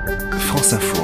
France Info.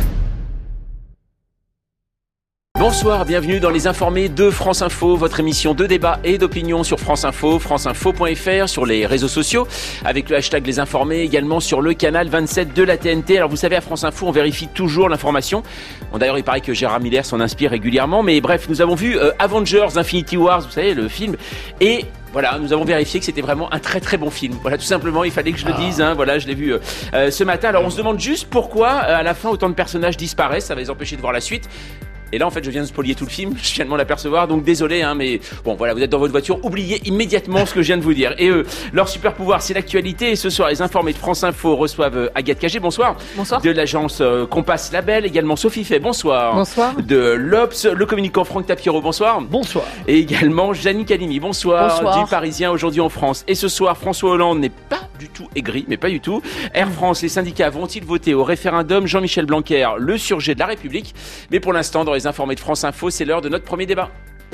Bonsoir, bienvenue dans Les Informés de France Info, votre émission de débat et d'opinion sur France Info, franceinfo.fr, sur les réseaux sociaux, avec le hashtag Les Informés, également sur le canal 27 de la TNT. Alors vous savez, à France Info, on vérifie toujours l'information. Bon, d'ailleurs, il paraît que Gérard Miller s'en inspire régulièrement, mais bref, nous avons vu Avengers Infinity Wars, vous savez, le film, et voilà, nous avons vérifié que c'était vraiment un très très bon film. Voilà, tout simplement, il fallait que je le dise. Voilà, je l'ai vu ce matin. Alors, on se demande juste pourquoi, à la fin, autant de personnages disparaissent. Ça va les empêcher de voir la suite. Et là, en fait, je viens de spolier tout le film. Je viens de m'en apercevoir. Donc, désolé, mais bon, voilà, vous êtes dans votre voiture. Oubliez immédiatement ce que je viens de vous dire. Et leur super pouvoir, c'est l'actualité. Et ce soir, les informés de France Info reçoivent Agathe Cagé. Bonsoir. Bonsoir. De l'agence Compass Label. Également Sophie Fay. Bonsoir. Bonsoir. De l'Obs, le communicant Franck Tapiro. Bonsoir. Bonsoir. Et également Jannick Halimi. Bonsoir. Bonsoir. Du Parisien aujourd'hui en France. Et ce soir, François Hollande n'est pas du tout aigri, mais pas du tout. Air France, les syndicats vont-ils voter au référendum? Jean-Michel Blanquer, le surgé de la République. Mais pour l'instant, dans les informés de France Info, c'est l'heure de notre premier débat.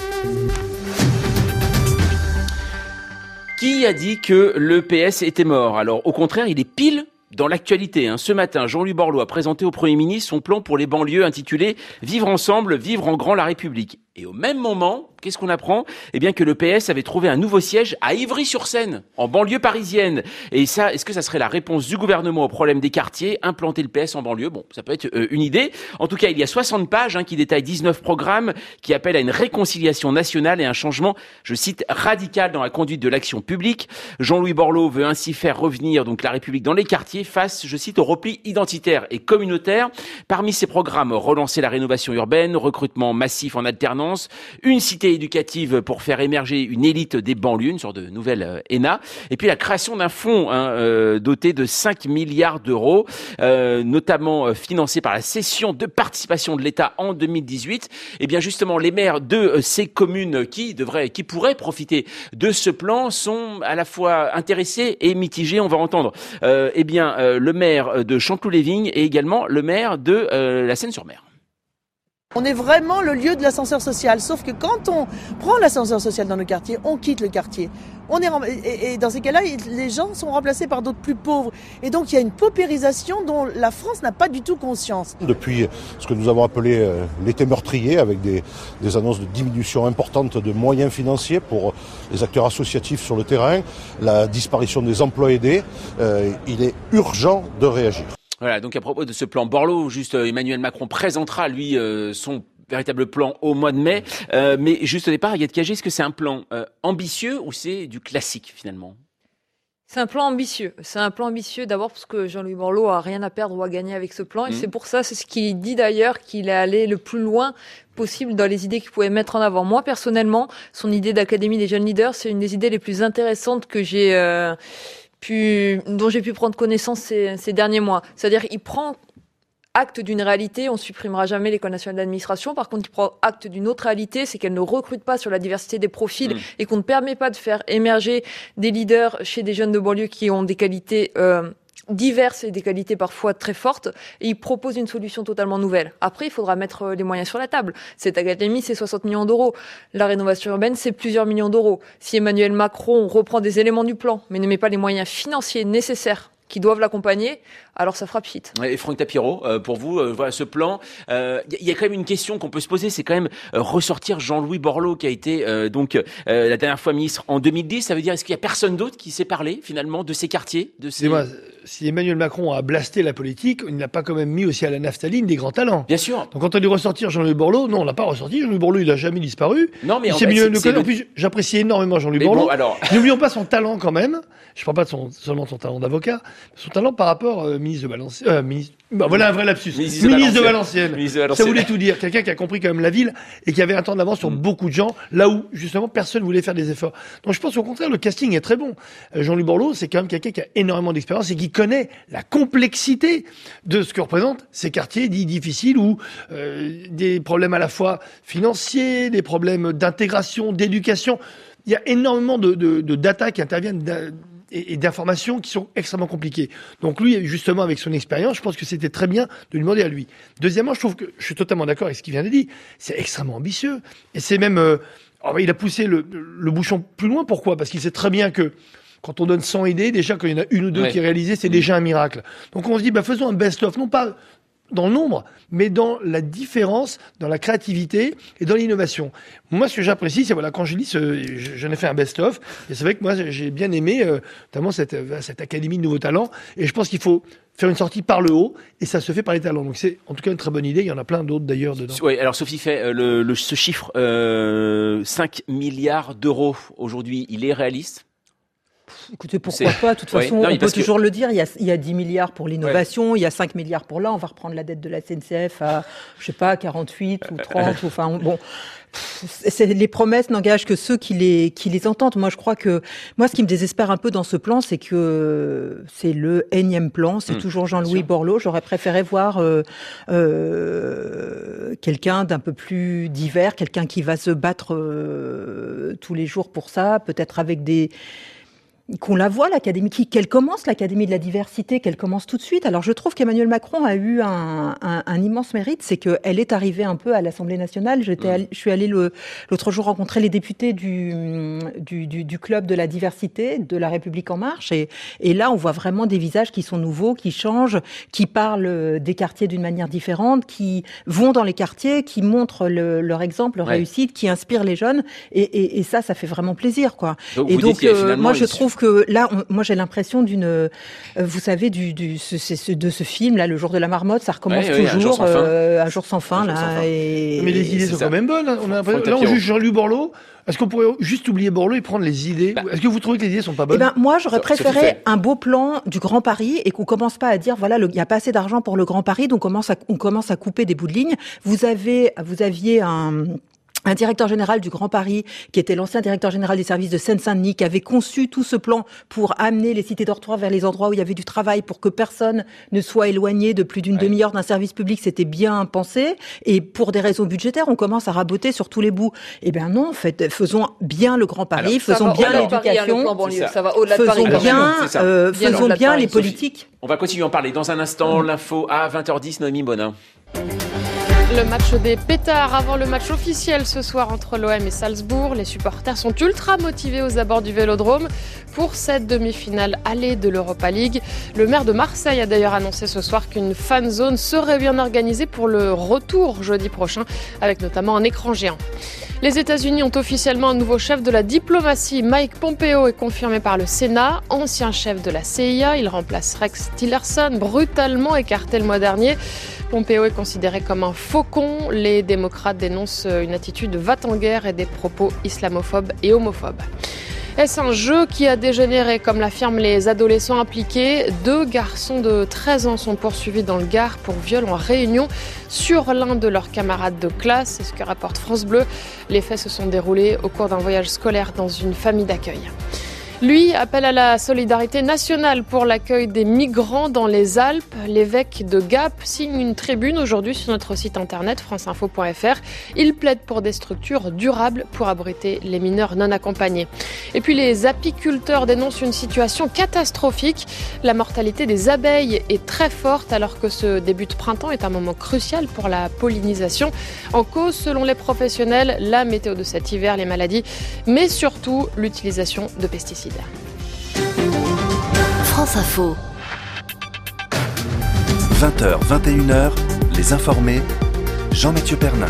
Qui a dit que le PS était mort? Alors, au contraire, il est pile dans l'actualité. Ce matin, Jean-Louis Borloo a présenté au Premier ministre son plan pour les banlieues intitulé « Vivre ensemble, vivre en grand la République ». Et au même moment, qu'est-ce qu'on apprend? Eh bien que le PS avait trouvé un nouveau siège à Ivry-sur-Seine, en banlieue parisienne. Et ça, est-ce que ça serait la réponse du gouvernement au problème des quartiers? Implanter le PS en banlieue? Bon, ça peut être une idée. En tout cas, il y a 60 pages qui détaillent 19 programmes qui appellent à une réconciliation nationale et un changement, je cite, radical dans la conduite de l'action publique. Jean-Louis Borloo veut ainsi faire revenir donc la République dans les quartiers face, je cite, au repli identitaire et communautaire. Parmi ces programmes, relancer la rénovation urbaine, recrutement massif en alternance, une cité éducative pour faire émerger une élite des banlieues, une sorte de nouvelle ENA, et puis la création d'un fonds doté de 5 milliards d'euros, notamment financé par la cession de participation de l'État en 2018. Et bien justement, les maires de ces communes qui pourraient profiter de ce plan sont à la fois intéressés et mitigés. On va entendre le maire de Chanteloup-les-Vignes et également le maire de la Seine-sur-Mer. On est vraiment le lieu de l'ascenseur social, sauf que quand on prend l'ascenseur social dans nos quartiers, on quitte le quartier. Et dans ces cas-là, les gens sont remplacés par d'autres plus pauvres. Et donc il y a une paupérisation dont la France n'a pas du tout conscience. Depuis ce que nous avons appelé l'été meurtrier, avec des annonces de diminution importante de moyens financiers pour les acteurs associatifs sur le terrain, la disparition des emplois aidés, il est urgent de réagir. Voilà, donc à propos de ce plan Borloo, Emmanuel Macron présentera, lui, son véritable plan au mois de mai. Mais juste au départ, Agathe Cagé, est-ce que c'est un plan ambitieux ou c'est du classique, finalement? C'est un plan ambitieux. C'est un plan ambitieux d'abord parce que Jean-Louis Borloo a rien à perdre ou à gagner avec ce plan. Et c'est pour ça, c'est ce qu'il dit d'ailleurs, qu'il est allé le plus loin possible dans les idées qu'il pouvait mettre en avant. Moi, personnellement, son idée d'Académie des jeunes leaders, c'est une des idées les plus intéressantes que dont j'ai pu prendre connaissance ces derniers mois. C'est-à-dire, il prend acte d'une réalité, on supprimera jamais l'École nationale d'administration. Par contre, il prend acte d'une autre réalité, c'est qu'elle ne recrute pas sur la diversité des profils et qu'on ne permet pas de faire émerger des leaders chez des jeunes de banlieue qui ont des qualités diverses et des qualités parfois très fortes, et il propose une solution totalement nouvelle. Après, il faudra mettre les moyens sur la table. Cette académie, c'est 60 millions d'euros. La rénovation urbaine, c'est plusieurs millions d'euros. Si Emmanuel Macron reprend des éléments du plan, mais ne met pas les moyens financiers nécessaires qui doivent l'accompagner, alors ça fera pchit. Et Franck Tapiro, pour vous, voilà ce plan, il y a quand même une question qu'on peut se poser, c'est quand même ressortir Jean-Louis Borloo qui a été la dernière fois ministre en 2010. Ça veut dire, est-ce qu'il y a personne d'autre qui sait parler finalement de ces quartiers, de ces... Si Emmanuel Macron a blasté la politique, il n'a pas quand même mis aussi à la naphtaline des grands talents. Bien sûr. Donc quand on dit ressortir Jean-Louis Borloo, non, on l'a pas ressorti. Jean-Louis Borloo, il a jamais disparu. Non, mais En plus, j'apprécie énormément Jean-Louis Borloo. Bon, alors... N'oublions pas son talent quand même. Je ne parle pas seulement de son talent d'avocat, son talent par rapport ministre de Valenciennes. Voilà un vrai lapsus. Ministre de Valenciennes. Ça voulait tout dire. Quelqu'un qui a compris quand même la ville et qui avait un temps d'avance sur beaucoup de gens, là où justement personne voulait faire des efforts. Donc je pense au contraire, le casting est très bon. Jean-Louis Borloo, c'est quand même quelqu'un qui a énormément d'expérience et qui connaît la complexité de ce que représentent ces quartiers dits difficiles où des problèmes à la fois financiers, des problèmes d'intégration, d'éducation. Il y a énormément de data qui interviennent et d'informations qui sont extrêmement compliquées. Donc lui, justement, avec son expérience, je pense que c'était très bien de lui demander à lui. Deuxièmement, je trouve que je suis totalement d'accord avec ce qu'il vient de dire. C'est extrêmement ambitieux. Et c'est même... il a poussé le bouchon plus loin. Pourquoi ? Parce qu'il sait très bien que Quand on donne 100 idées, déjà, quand il y en a une ou deux qui est réalisée, c'est déjà un miracle. Donc, on se dit, faisons un best-of, non pas dans le nombre, mais dans la différence, dans la créativité et dans l'innovation. Moi, ce que j'apprécie, c'est quand je lis, j'en ai fait un best-of, et c'est vrai que moi, j'ai bien aimé, notamment cette Académie de Nouveaux Talents, et je pense qu'il faut faire une sortie par le haut, et ça se fait par les talents. Donc c'est en tout cas une très bonne idée, il y en a plein d'autres d'ailleurs dedans. Oui, alors Sophie fait ce chiffre, 5 milliards d'euros aujourd'hui, il est réaliste ? Écoutez, pourquoi pas? De toute façon, on peut toujours le dire. Il y a 10 milliards pour l'innovation, il y a 5 milliards pour là. On va reprendre la dette de la SNCF à, 48 ou 30. Les promesses n'engagent que ceux qui les entendent. Moi, je crois que, ce qui me désespère un peu dans ce plan, c'est que c'est le énième plan. C'est toujours Jean-Louis Borloo. J'aurais préféré voir quelqu'un d'un peu plus divers, quelqu'un qui va se battre tous les jours pour ça, peut-être avec qu'on la voit, l'Académie, qu'elle commence, l'Académie de la diversité, qu'elle commence tout de suite. Alors, je trouve qu'Emmanuel Macron a eu un immense mérite, c'est qu'elle est arrivée un peu à l'Assemblée nationale. Je suis allée l'autre jour rencontrer les députés du club de la diversité, de la République En Marche. Et là, on voit vraiment des visages qui sont nouveaux, qui changent, qui parlent des quartiers d'une manière différente, qui vont dans les quartiers, qui montrent leur exemple, leur réussite, qui inspirent les jeunes. Et ça fait vraiment plaisir, quoi. Donc moi, je trouve que là, moi j'ai l'impression vous savez, de ce film là, Le Jour de la Marmotte, ça recommence toujours, un jour sans fin là. Mais les idées sont quand même bonnes. Hein. Là, on juge Jean-Louis Borloo. Est-ce qu'on pourrait juste oublier Borloo et prendre les idées? Est-ce que vous trouvez que les idées sont pas bonnes? Moi, j'aurais préféré un beau plan du Grand Paris et qu'on commence pas à dire voilà, il y a pas assez d'argent pour le Grand Paris, donc on commence à couper des bouts de ligne. Vous aviez un directeur général du Grand Paris, qui était l'ancien directeur général des services de Seine-Saint-Denis, qui avait conçu tout ce plan pour amener les cités dortoirs vers les endroits où il y avait du travail, pour que personne ne soit éloigné de plus d'une demi-heure d'un service public. C'était bien pensé. Et pour des raisons budgétaires, on commence à raboter sur tous les bouts. Eh bien non, en fait, faisons bien le Grand Paris, faisons bien l'éducation, faisons bien les politiques. On va continuer à en parler dans un instant. L'info à 20h10, Noémie Bonin. Le match des pétards avant le match officiel ce soir entre l'OM et Salzbourg. Les supporters sont ultra motivés aux abords du Vélodrome pour cette demi-finale allée de l'Europa League. Le maire de Marseille a d'ailleurs annoncé ce soir qu'une fan zone serait bien organisée pour le retour jeudi prochain, avec notamment un écran géant. Les États-Unis ont officiellement un nouveau chef de la diplomatie. Mike Pompeo est confirmé par le Sénat, ancien chef de la CIA. Il remplace Rex Tillerson, brutalement écarté le mois dernier. Pompeo est considéré comme un faucon. Les démocrates dénoncent une attitude va-t-en-guerre et des propos islamophobes et homophobes. Est-ce un jeu qui a dégénéré, comme l'affirment les adolescents impliqués? 2 garçons de 13 ans sont poursuivis dans le Gard pour viol en réunion sur l'un de leurs camarades de classe. C'est ce que rapporte France Bleu. Les faits se sont déroulés au cours d'un voyage scolaire dans une famille d'accueil. Lui appelle à la solidarité nationale pour l'accueil des migrants dans les Alpes. L'évêque de Gap signe une tribune aujourd'hui sur notre site internet franceinfo.fr. Il plaide pour des structures durables pour abriter les mineurs non accompagnés. Et puis les apiculteurs dénoncent une situation catastrophique. La mortalité des abeilles est très forte alors que ce début de printemps est un moment crucial pour la pollinisation. En cause, selon les professionnels, la météo de cet hiver, les maladies, mais surtout l'utilisation de pesticides. France Info. 20h, 21h, les informés, Jean-Mathieu Pernin.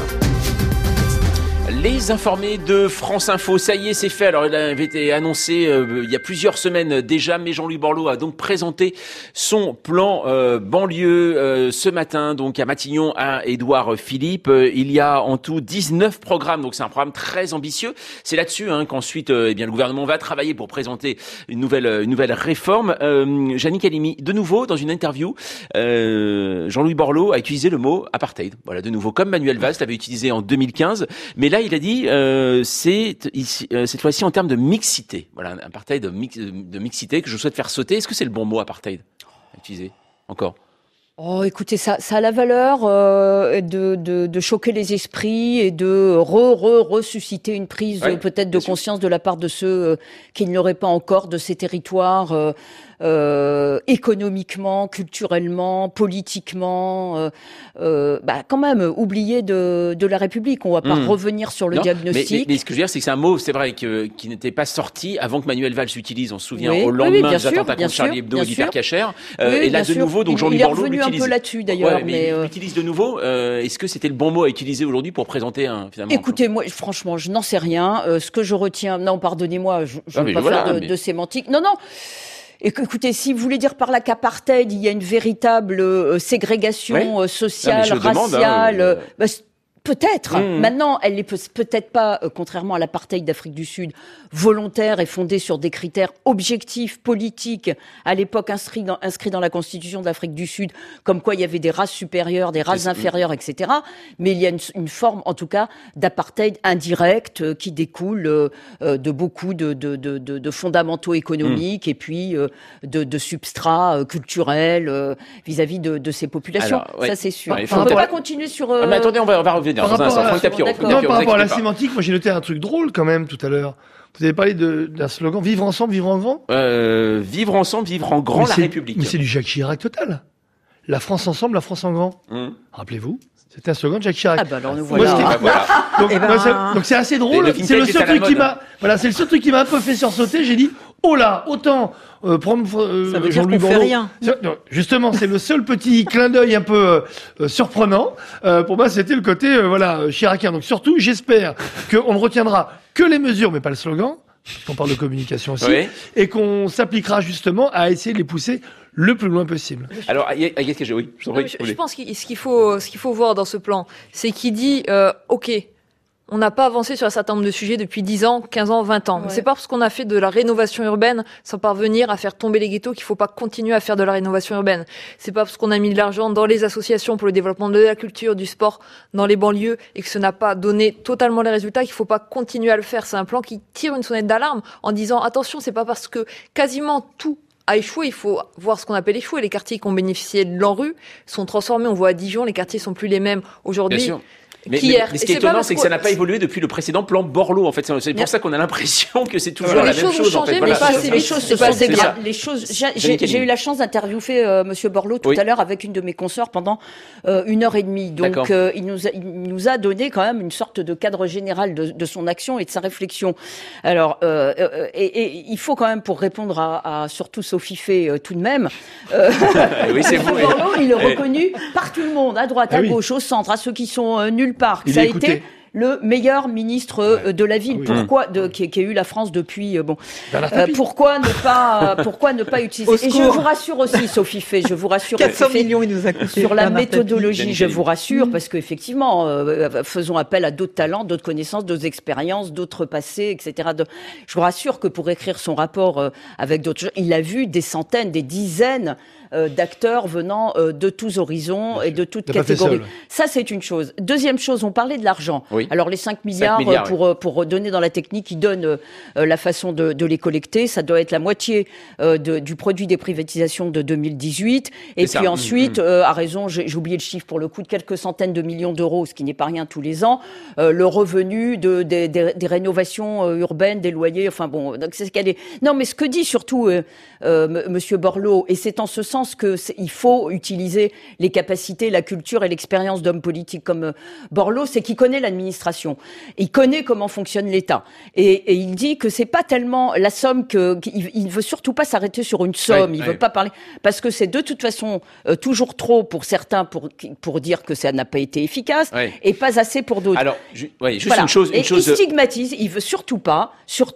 Les informés de France Info, ça y est, c'est fait. Alors, il avait été annoncé il y a plusieurs semaines déjà, mais Jean-Louis Borloo a donc présenté son plan banlieue ce matin, donc à Matignon, à Édouard Philippe. Il y a en tout 19 programmes, donc c'est un programme très ambitieux. C'est là-dessus qu'ensuite, le gouvernement va travailler pour présenter une nouvelle réforme. Jannick Halimi, de nouveau, dans une interview, Jean-Louis Borloo a utilisé le mot apartheid. Voilà, de nouveau, comme Manuel Valls l'avait utilisé en 2015, mais là, il a dit cette fois-ci en termes de mixité. Voilà, un apartheid de mixité que je souhaite faire sauter. Est-ce que c'est le bon mot, apartheid, à utiliser encore? Oh, écoutez, ça a la valeur de choquer les esprits et de ressusciter une prise peut-être de conscience de la part de ceux qui ne l'auraient pas encore de ces territoires économiquement, culturellement, politiquement, quand même oublié de la République. On va pas revenir sur le diagnostic. Mais ce que je veux dire, c'est que c'est un mot, c'est vrai, qui n'était pas sorti avant que Manuel Valls l'utilise. On se souvient au lendemain des attentats contre Charlie Hebdo et d'Hypercacher. Et là, de nouveau, donc Jean-Louis Borloo l'utilise. Il est revenu un peu là-dessus, d'ailleurs. Mais il l'utilise de nouveau. Est-ce que c'était le bon mot à utiliser aujourd'hui pour présenter finalement? Écoutez, moi, franchement, je n'en sais rien. Ce que je retiens, non, pardonnez-moi, je ne veux pas faire de sémantique. Non. Écoutez, si vous voulez dire par là qu'apartheid, il y a une véritable ségrégation sociale, raciale, peut-être. Maintenant, elle n'est peut-être pas, contrairement à l'apartheid d'Afrique du Sud, volontaire et fondée sur des critères objectifs, politiques, à l'époque inscrits dans la Constitution de l'Afrique du Sud, comme quoi il y avait des races supérieures, des races inférieures, etc. Mais il y a une forme, en tout cas, d'apartheid indirect qui découle de beaucoup de fondamentaux économiques et puis de substrats culturels vis-à-vis de ces populations. Alors, ça, c'est sûr. On ne peut pas continuer sur... mais attendez, on va revenir. Par rapport à la sémantique, moi j'ai noté un truc drôle quand même tout à l'heure. Vous avez parlé d'un slogan, vivre ensemble, vivre en grand. Vivre ensemble, vivre en grand, la République. Mais c'est du Jacques Chirac total. La France ensemble, la France en grand. Rappelez-vous, c'était un slogan de Jacques Chirac. Ah bah alors nous voilà. Donc c'est assez drôle. C'est le seul truc qui m'a, c'est le seul truc qui m'a un peu fait sursauter. J'ai dit, oh là, autant prendre ça veut Jean-Louis Borloo. Fait rien. Justement, c'est le seul petit clin d'œil un peu surprenant. Pour moi, c'était le côté chiracien. Donc surtout, j'espère qu'on ne retiendra que les mesures, mais pas le slogan. On parle de communication aussi, et qu'on s'appliquera justement à essayer de les pousser le plus loin possible. Alors, Agathe Cagé, oui. Je pense que ce qu'il faut voir dans ce plan, c'est qu'il dit, OK, on n'a pas avancé sur un certain nombre de sujets depuis 10 ans, 15 ans, 20 ans. Ouais. C'est pas parce qu'on a fait de la rénovation urbaine sans parvenir à faire tomber les ghettos qu'il faut pas continuer à faire de la rénovation urbaine. C'est pas parce qu'on a mis de l'argent dans les associations pour le développement de la culture, du sport dans les banlieues et que ça n'a pas donné totalement les résultats qu'il faut pas continuer à le faire. C'est un plan qui tire une sonnette d'alarme en disant attention, c'est pas parce que quasiment tout a échoué, il faut voir ce qu'on appelle échoué. Les quartiers qui ont bénéficié de l'ANRU sont transformés. On voit à Dijon, les quartiers sont plus les mêmes aujourd'hui. Bien sûr. Mais ce qui est étonnant, c'est que ça n'a pas évolué depuis le précédent plan Borloo. En fait, c'est pour ça qu'on a l'impression que c'est toujours la même chose. En fait, mais les choses se passent bien. Les choses. J'ai eu la chance d'interviewer Monsieur Borloo tout à l'heure avec une de mes consoeurs pendant 1h30. Donc, il nous a donné quand même une sorte de cadre général de son action et de sa réflexion. Alors, et il faut quand même, pour répondre à surtout Sophie Fay, tout de même. Oui, c'est vous. Borloo, il est reconnu par tout le monde, à droite, à gauche, au centre, à ceux qui sont nulle part. Ça a été le meilleur ministre de la ville. Pourquoi qui a eu la France depuis pourquoi ne pas utiliser et je vous rassure aussi Sophie Fay, je vous rassure 400 millions il nous a coûté sur la méthodologie, je vous rassure parce qu'effectivement faisons appel à d'autres talents, d'autres connaissances, d'autres expériences, d'autres passés, etc. Je vous rassure que pour écrire son rapport avec d'autres gens, il a vu des centaines, des dizaines d'acteurs venant de tous horizons et de toutes catégories. Ça, c'est une chose. Deuxième chose, on parlait de l'argent. Oui. Alors, les 5 milliards, pour donner dans la technique, ils donnent la façon de les collecter. Ça doit être la moitié du produit des privatisations de 2018. Et puis ensuite, à raison, j'ai oublié le chiffre pour le coup, de quelques centaines de millions d'euros, ce qui n'est pas rien tous les ans, le revenu des rénovations urbaines, des loyers, enfin bon, donc c'est ce qu'elle est. Non, mais ce que dit surtout Monsieur Borloo, et c'est en ce sens qu'il faut utiliser les capacités, la culture et l'expérience d'hommes politiques comme Borloo, c'est qu'il connaît l'administration. Il connaît comment fonctionne l'État. Et il dit que c'est pas tellement la somme qu'il ne veut surtout pas s'arrêter sur une somme. Il veut pas parler, parce que c'est de toute façon toujours trop pour certains pour dire que ça n'a pas été efficace et pas assez pour d'autres. Alors, juste voilà. une chose. Il stigmatise, il veut surtout pas,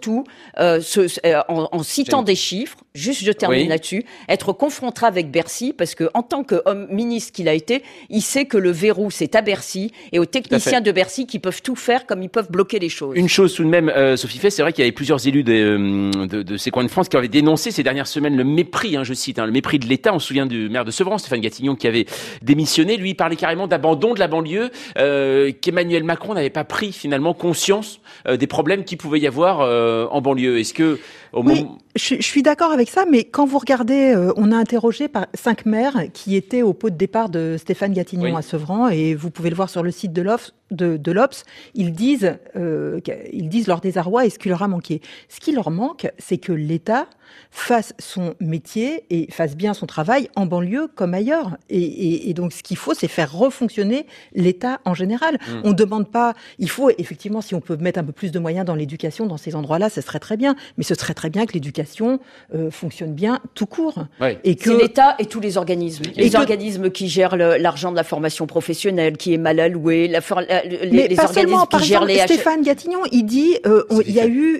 en citant des chiffres, juste je termine là-dessus, être confronté avec Bercy, parce que en tant qu'homme ministre qu'il a été, il sait que le verrou c'est à Bercy et aux techniciens de Bercy qui peuvent tout faire comme ils peuvent bloquer les choses. Une chose tout de même, Sophie Fay, c'est vrai qu'il y avait plusieurs élus de ces coins de France qui avaient dénoncé ces dernières semaines le mépris, je cite, le mépris de l'État. On se souvient du maire de Sevran, Stéphane Gatignon, qui avait démissionné. Lui, il parlait carrément d'abandon de la banlieue, qu'Emmanuel Macron n'avait pas pris finalement conscience des problèmes qu'il pouvait y avoir en banlieue. Est-ce que je suis d'accord avec ça, mais quand vous regardez, on a interrogé par 5 maires qui étaient au pot de départ de Stéphane Gatignon à Sevran, et vous pouvez le voir sur le site de de l'Obs, ils disent leur désarroi et ce qui leur a manqué. Ce qui leur manque, c'est que l'État fasse son métier et fasse bien son travail en banlieue comme ailleurs. Et donc, ce qu'il faut, c'est faire refonctionner l'État en général. On ne demande pas... Il faut, effectivement, si on peut mettre un peu plus de moyens dans l'éducation, dans ces endroits-là, ce serait très bien. Mais ce serait très bien que l'éducation fonctionne bien tout court. Ouais. Et que... C'est l'État et tous les organismes. Les organismes qui gèrent l'argent de la formation professionnelle, qui est mal alloué, les organismes qui gèrent les... Stéphane Gatignon, il dit il y a eu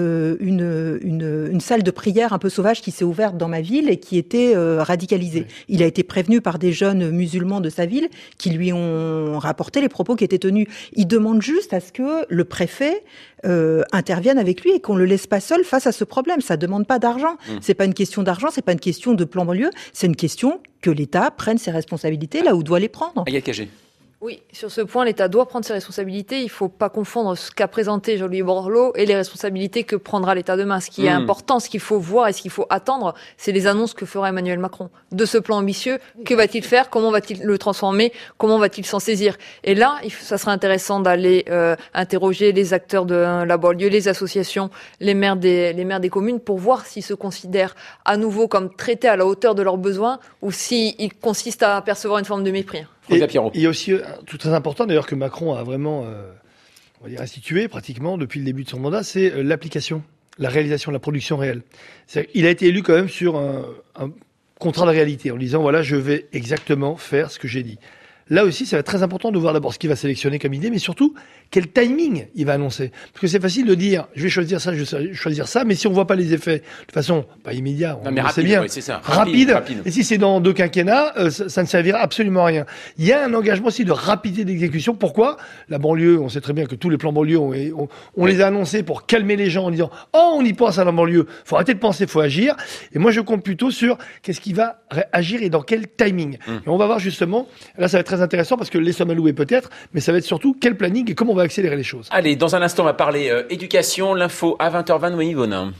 une salle de prière un peu sauvage qui s'est ouverte dans ma ville et qui était radicalisée. Oui. Il a été prévenu par des jeunes musulmans de sa ville qui lui ont rapporté les propos qui étaient tenus. Il demande juste à ce que le préfet intervienne avec lui et qu'on le laisse pas seul face à ce problème. Ça demande pas d'argent. C'est pas une question d'argent, c'est pas une question de plan banlieue, c'est une question que l'État prenne ses responsabilités là où doit les prendre. Agathe Cagé. Oui, sur ce point, l'État doit prendre ses responsabilités. Il ne faut pas confondre ce qu'a présenté Jean-Louis Borloo et les responsabilités que prendra l'État demain. Ce qui est important, ce qu'il faut voir et ce qu'il faut attendre, c'est les annonces que fera Emmanuel Macron. De ce plan ambitieux, que va-t-il faire? Comment va-t-il le transformer? Comment va-t-il s'en saisir? Et là, ça sera intéressant d'aller interroger les acteurs de la banlieue, les associations, les maires des communes pour voir s'ils se considèrent à nouveau comme traités à la hauteur de leurs besoins ou s'ils consistent à percevoir une forme de mépris. Il y a aussi un truc très important d'ailleurs que Macron a vraiment on va dire institué pratiquement depuis le début de son mandat, c'est l'application, la réalisation, la production réelle. Il a été élu quand même sur un contrat de réalité en disant voilà, je vais exactement faire ce que j'ai dit. Là aussi, ça va être très important de voir d'abord ce qu'il va sélectionner comme idée, mais surtout quel timing il va annoncer. Parce que c'est facile de dire, je vais choisir ça, je vais choisir ça, mais si on voit pas les effets de façon pas immédiate, on sait bien, oui, c'est ça. Rapide. Et si c'est dans 2 quinquennats, ça ne servira absolument à rien. Il y a un engagement aussi de rapidité d'exécution. Pourquoi? La banlieue, on sait très bien que tous les plans banlieue, on les a annoncés pour calmer les gens en disant « Oh, on y pense à la banlieue, faut arrêter de penser, faut agir ». Et moi, je compte plutôt sur qu'est-ce qui va agir et dans quel timing. Et on va voir justement, là, ça va être très intéressant parce que les sommes allouées peut-être, mais ça va être surtout quel planning et comment on va accélérer les choses. Allez, dans un instant, on va parler éducation, l'info à 20h20, Noémie Bonin.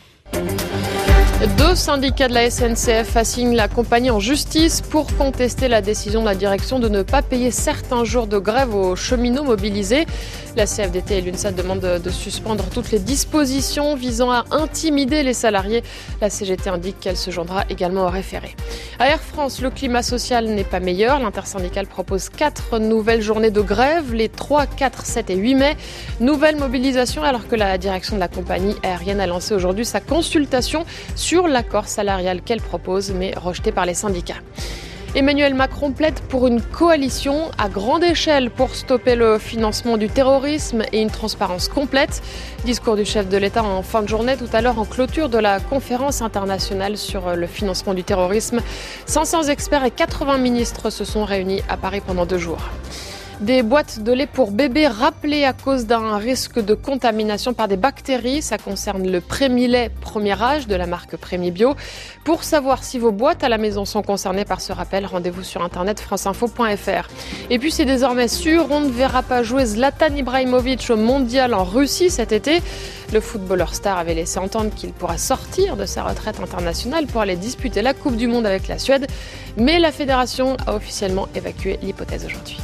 2 syndicats de la SNCF assignent la compagnie en justice pour contester la décision de la direction de ne pas payer certains jours de grève aux cheminots mobilisés. La CFDT et l'UNSA demandent de suspendre toutes les dispositions visant à intimider les salariés. La CGT indique qu'elle se joindra également au référé. À Air France, le climat social n'est pas meilleur. L'intersyndicale propose 4 nouvelles journées de grève, les 3, 4, 7 et 8 mai. Nouvelle mobilisation alors que la direction de la compagnie aérienne a lancé aujourd'hui sa consultation sur l'accord salarial qu'elle propose, mais rejeté par les syndicats. Emmanuel Macron plaide pour une coalition à grande échelle pour stopper le financement du terrorisme et une transparence complète. Discours du chef de l'État en fin de journée, tout à l'heure en clôture de la conférence internationale sur le financement du terrorisme. 500 experts et 80 ministres se sont réunis à Paris pendant 2 jours. Des boîtes de lait pour bébés rappelées à cause d'un risque de contamination par des bactéries. Ça concerne le Prémi-lait premier âge de la marque Prémi Bio. Pour savoir si vos boîtes à la maison sont concernées par ce rappel, rendez-vous sur internet franceinfo.fr. Et puis c'est désormais sûr, on ne verra pas jouer Zlatan Ibrahimovic au mondial en Russie cet été. Le footballeur star avait laissé entendre qu'il pourra sortir de sa retraite internationale pour aller disputer la Coupe du Monde avec la Suède. Mais la fédération a officiellement évacué l'hypothèse aujourd'hui.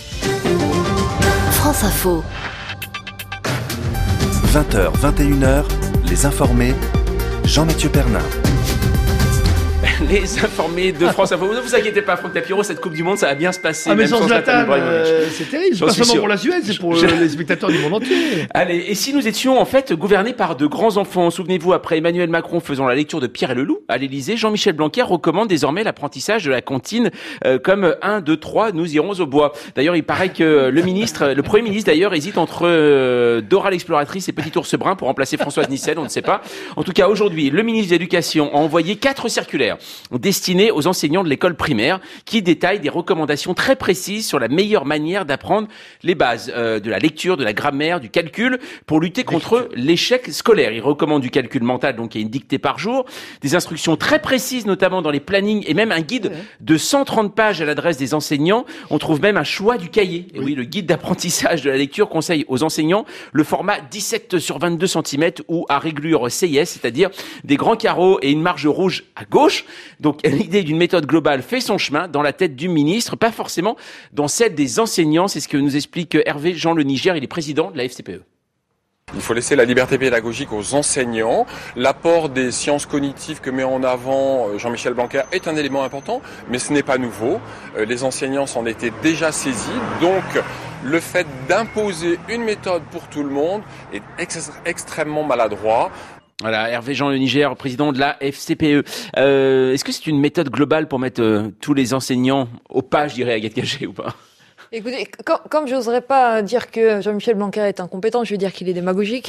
France Info. 20h, 21h, les informés, Jean-Mathieu Pernin. Les informés de France Info. Ne vous inquiétez pas, Franck Tapiro, cette Coupe du Monde, ça va bien se passer. Ah, mais sans Zlatan, c'est terrible. C'est pas seulement pour la Suède, c'est pour les spectateurs du monde entier. Allez, et si nous étions en fait gouvernés par de grands enfants? Souvenez-vous, après Emmanuel Macron faisant la lecture de Pierre et le Loup à l'Élysée, Jean-Michel Blanquer recommande désormais l'apprentissage de la cantine comme 1, 2, 3, nous irons au bois. D'ailleurs, il paraît que le Premier ministre d'ailleurs, hésite entre Dora l'exploratrice et Petit Ours Brun pour remplacer Françoise Nyssen, on ne sait pas. En tout cas, aujourd'hui, le ministre de l'Éducation a envoyé 4 circulaires destinés aux enseignants de l'école primaire qui détaillent des recommandations très précises sur la meilleure manière d'apprendre les bases de la lecture, de la grammaire, du calcul pour lutter contre l'échec scolaire. Il recommande du calcul mental, donc il y a une dictée par jour, des instructions très précises notamment dans les plannings et même un guide de 130 pages à l'adresse des enseignants. On trouve même un choix du cahier. Et oui, le guide d'apprentissage de la lecture conseille aux enseignants le format 17 sur 22 cm ou à réglure CIS, c'est-à-dire des grands carreaux et une marge rouge à gauche. Donc l'idée d'une méthode globale fait son chemin dans la tête du ministre, pas forcément dans celle des enseignants. C'est ce que nous explique Hervé Jean Le Niger, il est président de la FCPE. Il faut laisser la liberté pédagogique aux enseignants. L'apport des sciences cognitives que met en avant Jean-Michel Blanquer est un élément important, mais ce n'est pas nouveau. Les enseignants s'en étaient déjà saisis. Donc, le fait d'imposer une méthode pour tout le monde est extrêmement maladroit. Voilà, Hervé Jean Le Niger, président de la FCPE. Est-ce que c'est une méthode globale pour mettre tous les enseignants au pas, je dirais, Agathe Cagé, ou pas ? Écoutez, comme j'oserais pas dire que Jean-Michel Blanquer est incompétent, je veux dire qu'il est démagogique.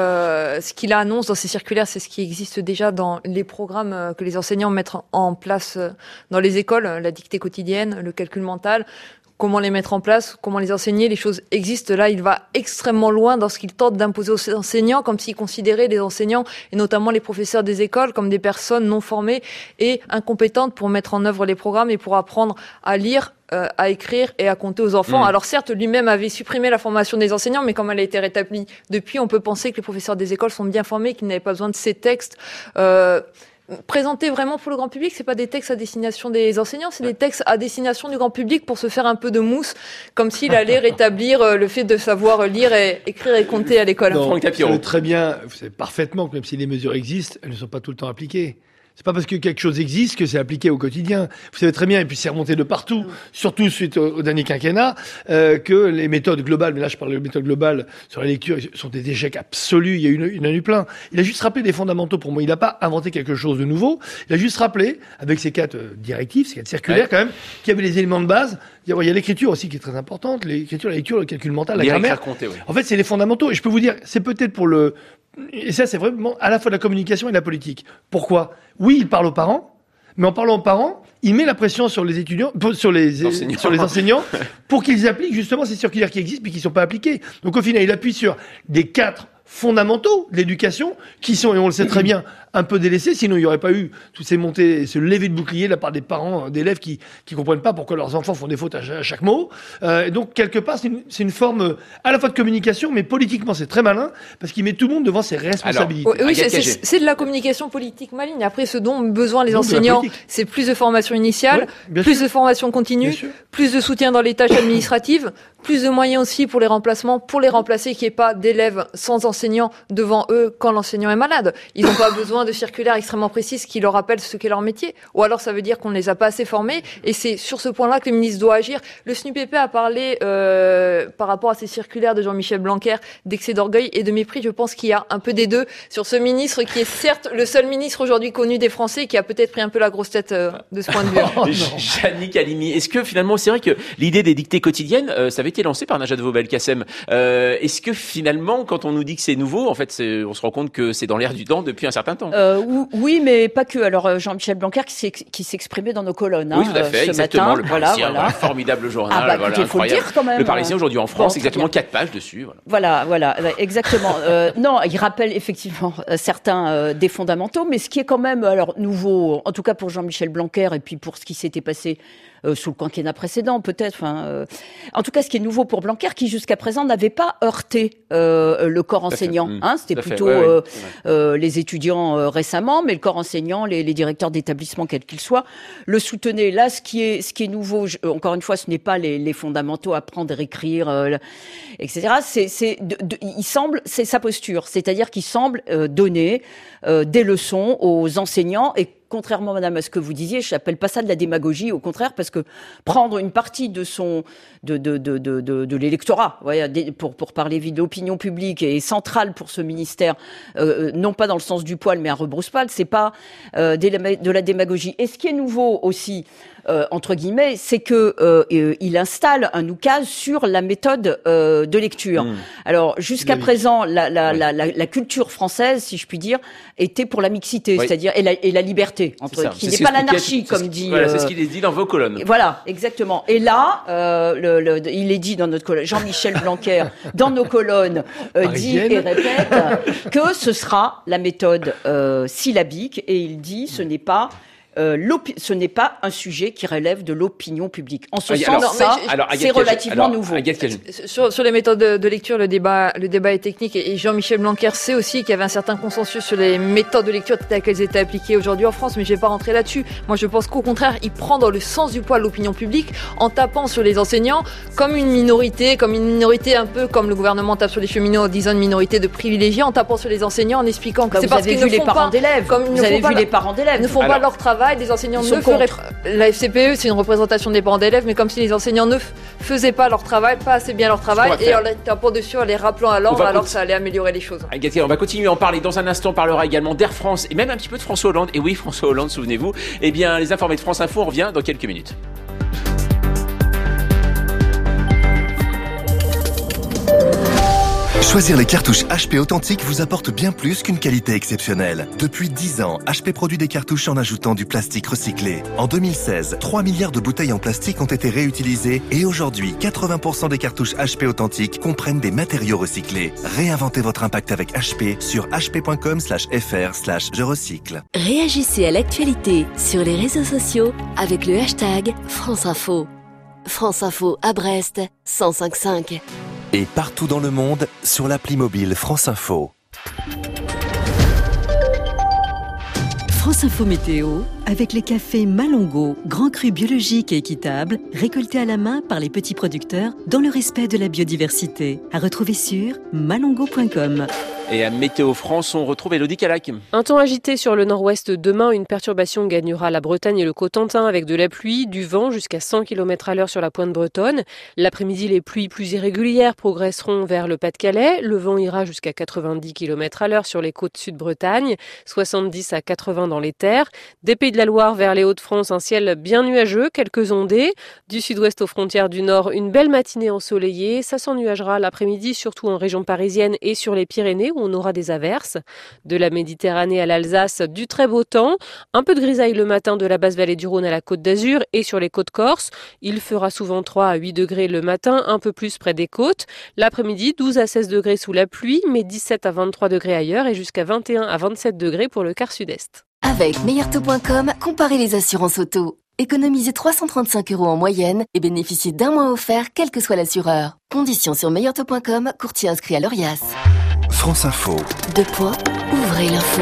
Ce qu'il annonce dans ses circulaires, c'est ce qui existe déjà dans les programmes que les enseignants mettent en place dans les écoles, la dictée quotidienne, le calcul mental. Comment les mettre en place, comment les enseigner, les choses existent. Là, il va extrêmement loin dans ce qu'il tente d'imposer aux enseignants, comme s'il considérait les enseignants, et notamment les professeurs des écoles, comme des personnes non formées et incompétentes pour mettre en œuvre les programmes et pour apprendre à lire, à écrire et à compter aux enfants. Alors certes, lui-même avait supprimé la formation des enseignants, mais comme elle a été rétablie depuis, on peut penser que les professeurs des écoles sont bien formés, qu'ils n'avaient pas besoin de ces textes. Présenter vraiment pour le grand public, c'est pas des textes à destination des enseignants, c'est des textes à destination du grand public pour se faire un peu de mousse, comme s'il allait rétablir le fait de savoir lire et écrire et compter à l'école. Vous savez très bien, vous savez parfaitement que même si les mesures existent, elles ne sont pas tout le temps appliquées. C'est pas parce que quelque chose existe que c'est appliqué au quotidien. Vous savez très bien, et puis c'est remonté de partout, surtout suite au dernier quinquennat, que les méthodes globales, mais là je parle de méthodes globales sur la lecture, sont des échecs absolus. Il y en a eu plein. Il a juste rappelé des fondamentaux pour moi. Il n'a pas inventé quelque chose de nouveau. Il a juste rappelé, avec ces 4 directives, ces 4 circulaires quand même, qu'il y avait les éléments de base. Il y a l'écriture aussi qui est très importante. L'écriture, la lecture, le calcul mental, la grammaire. En fait, c'est les fondamentaux. Et je peux vous dire, c'est peut-être et ça, c'est vraiment à la fois la communication et la politique. Pourquoi ? Oui, il parle aux parents, mais en parlant aux parents, il met la pression sur les étudiants, sur les enseignants, pour qu'ils appliquent justement ces circulaires qui existent mais qui ne sont pas appliqués. Donc au final, il appuie sur des 4 fondamentaux de l'éducation qui sont, et on le sait très bien, un peu délaissés, sinon il n'y aurait pas eu toutes ces montées, ce lever de bouclier de la part des parents d'élèves qui comprennent pas pourquoi leurs enfants font des fautes à chaque mot. Et donc quelque part c'est une forme à la fois de communication, mais politiquement c'est très malin parce qu'il met tout le monde devant ses responsabilités. Alors, oui, c'est de la communication politique maligne. Après, ce dont ont besoin les enseignants, c'est plus de formation initiale, plus de formation continue, plus de soutien dans les tâches administratives, plus de moyens aussi pour les remplacements, pour les remplacer, qu'il n'y ait pas d'élèves sans enseignants devant eux quand l'enseignant est malade. Ils n'ont pas besoin de circulaires extrêmement précises qui leur rappellent ce qu'est leur métier. Ou alors ça veut dire qu'on ne les a pas assez formés, et c'est sur ce point-là que le ministre doit agir. Le SNUPP a parlé, par rapport à ces circulaires de Jean-Michel Blanquer, d'excès d'orgueil et de mépris. Je pense qu'il y a un peu des deux sur ce ministre qui est certes le seul ministre aujourd'hui connu des Français, qui a peut-être pris un peu la grosse tête de ce point de vue. Jannick Halimi, est-ce que finalement, c'est vrai que l'idée des dictées quotidiennes, ça avait été lancé par Najat Vallaud-Belkacem. Est-ce que finalement, quand on nous dit que c'est nouveau, en fait, on se rend compte que c'est dans l'air du temps depuis un certain temps? Oui, mais pas que. Alors Jean-Michel Blanquer qui s'exprimait dans nos colonnes. Oui, tout à fait, exactement. Matin. Le Parisien, voilà. Formidable journal, écoutez, faut le dire quand même. Le Parisien aujourd'hui en France, exactement 4 pages dessus. Voilà, exactement. Non, il rappelle effectivement certains des fondamentaux, mais ce qui est quand même nouveau, en tout cas pour Jean-Michel Blanquer et puis pour ce qui s'était passé sous le quinquennat précédent, peut-être. En tout cas, ce qui est nouveau pour Blanquer, qui jusqu'à présent n'avait pas heurté le corps enseignant. C'était plutôt les étudiants récemment, mais le corps enseignant, les directeurs d'établissement, quels qu'ils soient, le soutenaient. Là, ce qui est nouveau, encore une fois, ce n'est pas les fondamentaux, apprendre à écrire, etc. C'est sa posture, c'est-à-dire qu'il semble donner des leçons aux enseignants et contrairement, madame, à ce que vous disiez, je n'appelle pas ça de la démagogie, au contraire, parce que prendre une partie de l'électorat, pour parler vite de l'opinion publique, est central pour ce ministère, non pas dans le sens du poil, mais à rebrousse-poil, c'est pas de la démagogie. Et ce qui est nouveau aussi, entre guillemets, c'est que il installe un oukase sur la méthode de lecture. Alors, jusqu'à présent, la culture française, si je puis dire, était pour la mixité, c'est-à-dire et la liberté. Qui n'est pas l'anarchie, comme dit... Voilà, c'est ce qu'il est dit dans vos colonnes. Voilà, exactement. Et là, il est dit dans notre colonne, Jean-Michel Blanquer, dans nos colonnes, dit et répète que ce sera la méthode syllabique, et il dit ce n'est pas ce n'est pas un sujet qui relève de l'opinion publique. En ce sens, c'est relativement nouveau. Sur les méthodes de lecture, le débat est technique et Jean-Michel Blanquer sait aussi qu'il y avait un certain consensus sur les méthodes de lecture telles qu'elles étaient appliquées aujourd'hui en France, mais je vais pas rentrer là-dessus. Moi, je pense qu'au contraire, il prend dans le sens du poil l'opinion publique en tapant sur les enseignants comme une minorité un peu comme le gouvernement tape sur les cheminots en disant une minorité de privilégiés, en tapant sur les enseignants en expliquant que c'est parce qu'ils ne font pas les parents d'élèves ne font pas leur travail. Les enseignants ne feraient pas. La FCPE, c'est une représentation des parents d'élèves, mais comme si les enseignants ne faisaient pas leur travail, pas assez bien leur travail, et en les tapant dessus, en les rappelant à l'ordre, alors que ça allait améliorer les choses. On va continuer à en parler. Dans un instant, on parlera également d'Air France et même un petit peu de François Hollande. Et oui, François Hollande, souvenez-vous. Eh bien, les informés de France Info, on revient dans quelques minutes. Choisir les cartouches HP authentiques vous apporte bien plus qu'une qualité exceptionnelle. Depuis 10 ans, HP produit des cartouches en ajoutant du plastique recyclé. En 2016, 3 milliards de bouteilles en plastique ont été réutilisées et aujourd'hui, 80% des cartouches HP authentiques comprennent des matériaux recyclés. Réinventez votre impact avec HP sur hp.com/fr/je recycle. Réagissez à l'actualité sur les réseaux sociaux avec le hashtag France Info. France Info à Brest, 105.5. Et partout dans le monde, sur l'appli mobile France Info. France Info Météo, avec le café Malongo, grand cru biologique et équitable, récolté à la main par les petits producteurs dans le respect de la biodiversité. À retrouver sur malongo.com. Et à Météo France, on retrouve Élodie Calac. Un temps agité sur le nord-ouest demain, une perturbation gagnera la Bretagne et le Cotentin avec de la pluie, du vent jusqu'à 100 km/h sur la pointe bretonne. L'après-midi, les pluies plus irrégulières progresseront vers le Pas-de-Calais. Le vent ira jusqu'à 90 km/h sur les côtes sud-Bretagne, 70 à 80 dans les terres. Des Pays de la Loire vers les Hauts-de-France, un ciel bien nuageux, quelques ondées. Du sud-ouest aux frontières du nord, une belle matinée ensoleillée. Ça s'ennuagera l'après-midi, surtout en région parisienne et sur les Pyrénées, où on aura des averses. De la Méditerranée à l'Alsace, du très beau temps. Un peu de grisaille le matin de la basse vallée du Rhône à la Côte d'Azur et sur les côtes corses. Il fera souvent 3 à 8 degrés le matin, un peu plus près des côtes. L'après-midi, 12 à 16 degrés sous la pluie, mais 17 à 23 degrés ailleurs et jusqu'à 21 à 27 degrés pour le quart sud-est. Avec meilleurtaux.com, comparez les assurances auto. Économisez 335 € en moyenne et bénéficiez d'un mois offert, quel que soit l'assureur. Conditions sur meilleurtaux.com, courtier inscrit à l'ORIAS. France Info. Ouvrez l'info.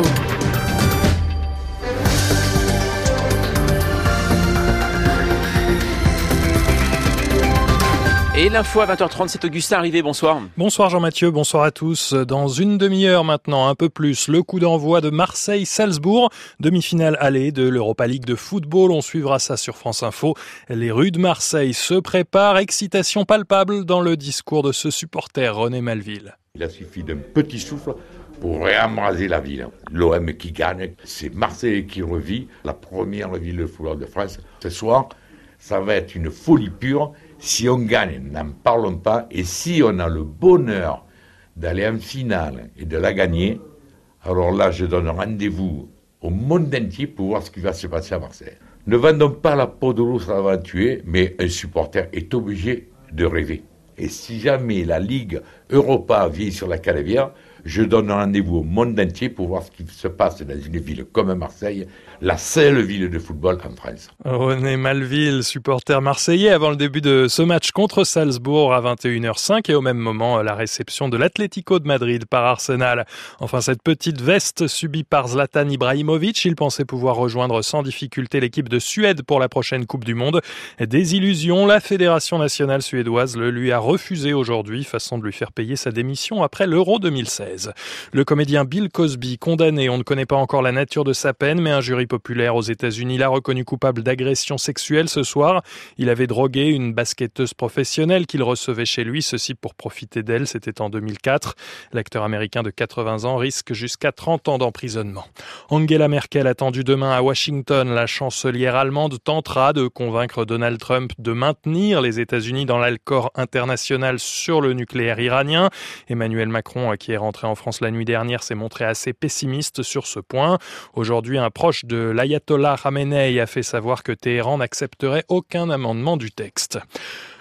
Et l'info à 20h30, c'est Augustin Arrivé, bonsoir. Bonsoir Jean-Mathieu, bonsoir à tous. Dans une demi-heure maintenant, un peu plus, le coup d'envoi de Marseille-Salzbourg, demi-finale aller de l'Europa League de football. On suivra ça sur France Info. Les rues de Marseille se préparent, excitation palpable dans le discours de ce supporter René Malville. Il a suffi d'un petit souffle pour réembraser la ville. L'OM qui gagne, c'est Marseille qui revit, la première ville de football de France. Ce soir, ça va être une folie pure. Si on gagne, n'en parlons pas. Et si on a le bonheur d'aller en finale et de la gagner, alors là, je donne rendez-vous au monde entier pour voir ce qui va se passer à Marseille. Ne vendons pas la peau de l'ours avant de tuer, mais un supporter est obligé de rêver. Et si jamais la Ligue Europa vient sur la Canebière, je donne rendez-vous au monde entier pour voir ce qui se passe dans une ville comme Marseille, la seule ville de football en France. René Malville, supporter marseillais, avant le début de ce match contre Salzbourg à 21h05 et au même moment la réception de l'Atlético de Madrid par Arsenal. Enfin, cette petite veste subie par Zlatan Ibrahimovic, il pensait pouvoir rejoindre sans difficulté l'équipe de Suède pour la prochaine Coupe du Monde. Désillusion, la Fédération nationale suédoise le lui a refusé aujourd'hui, façon de lui faire payer sa démission après l'Euro 2016. Le comédien Bill Cosby, condamné, on ne connaît pas encore la nature de sa peine, mais un jury populaire aux États-Unis l'a reconnu coupable d'agression sexuelle ce soir. Il avait drogué une basketteuse professionnelle qu'il recevait chez lui, ceci pour profiter d'elle, c'était en 2004. L'acteur américain de 80 ans risque jusqu'à 30 ans d'emprisonnement. Angela Merkel attendue demain à Washington. La chancelière allemande tentera de convaincre Donald Trump de maintenir les États-Unis dans l'accord international sur le nucléaire iranien. Emmanuel Macron, qui est rentré en France la nuit dernière, s'est montré assez pessimiste sur ce point. Aujourd'hui, un proche de l'ayatollah Khamenei a fait savoir que Téhéran n'accepterait aucun amendement du texte.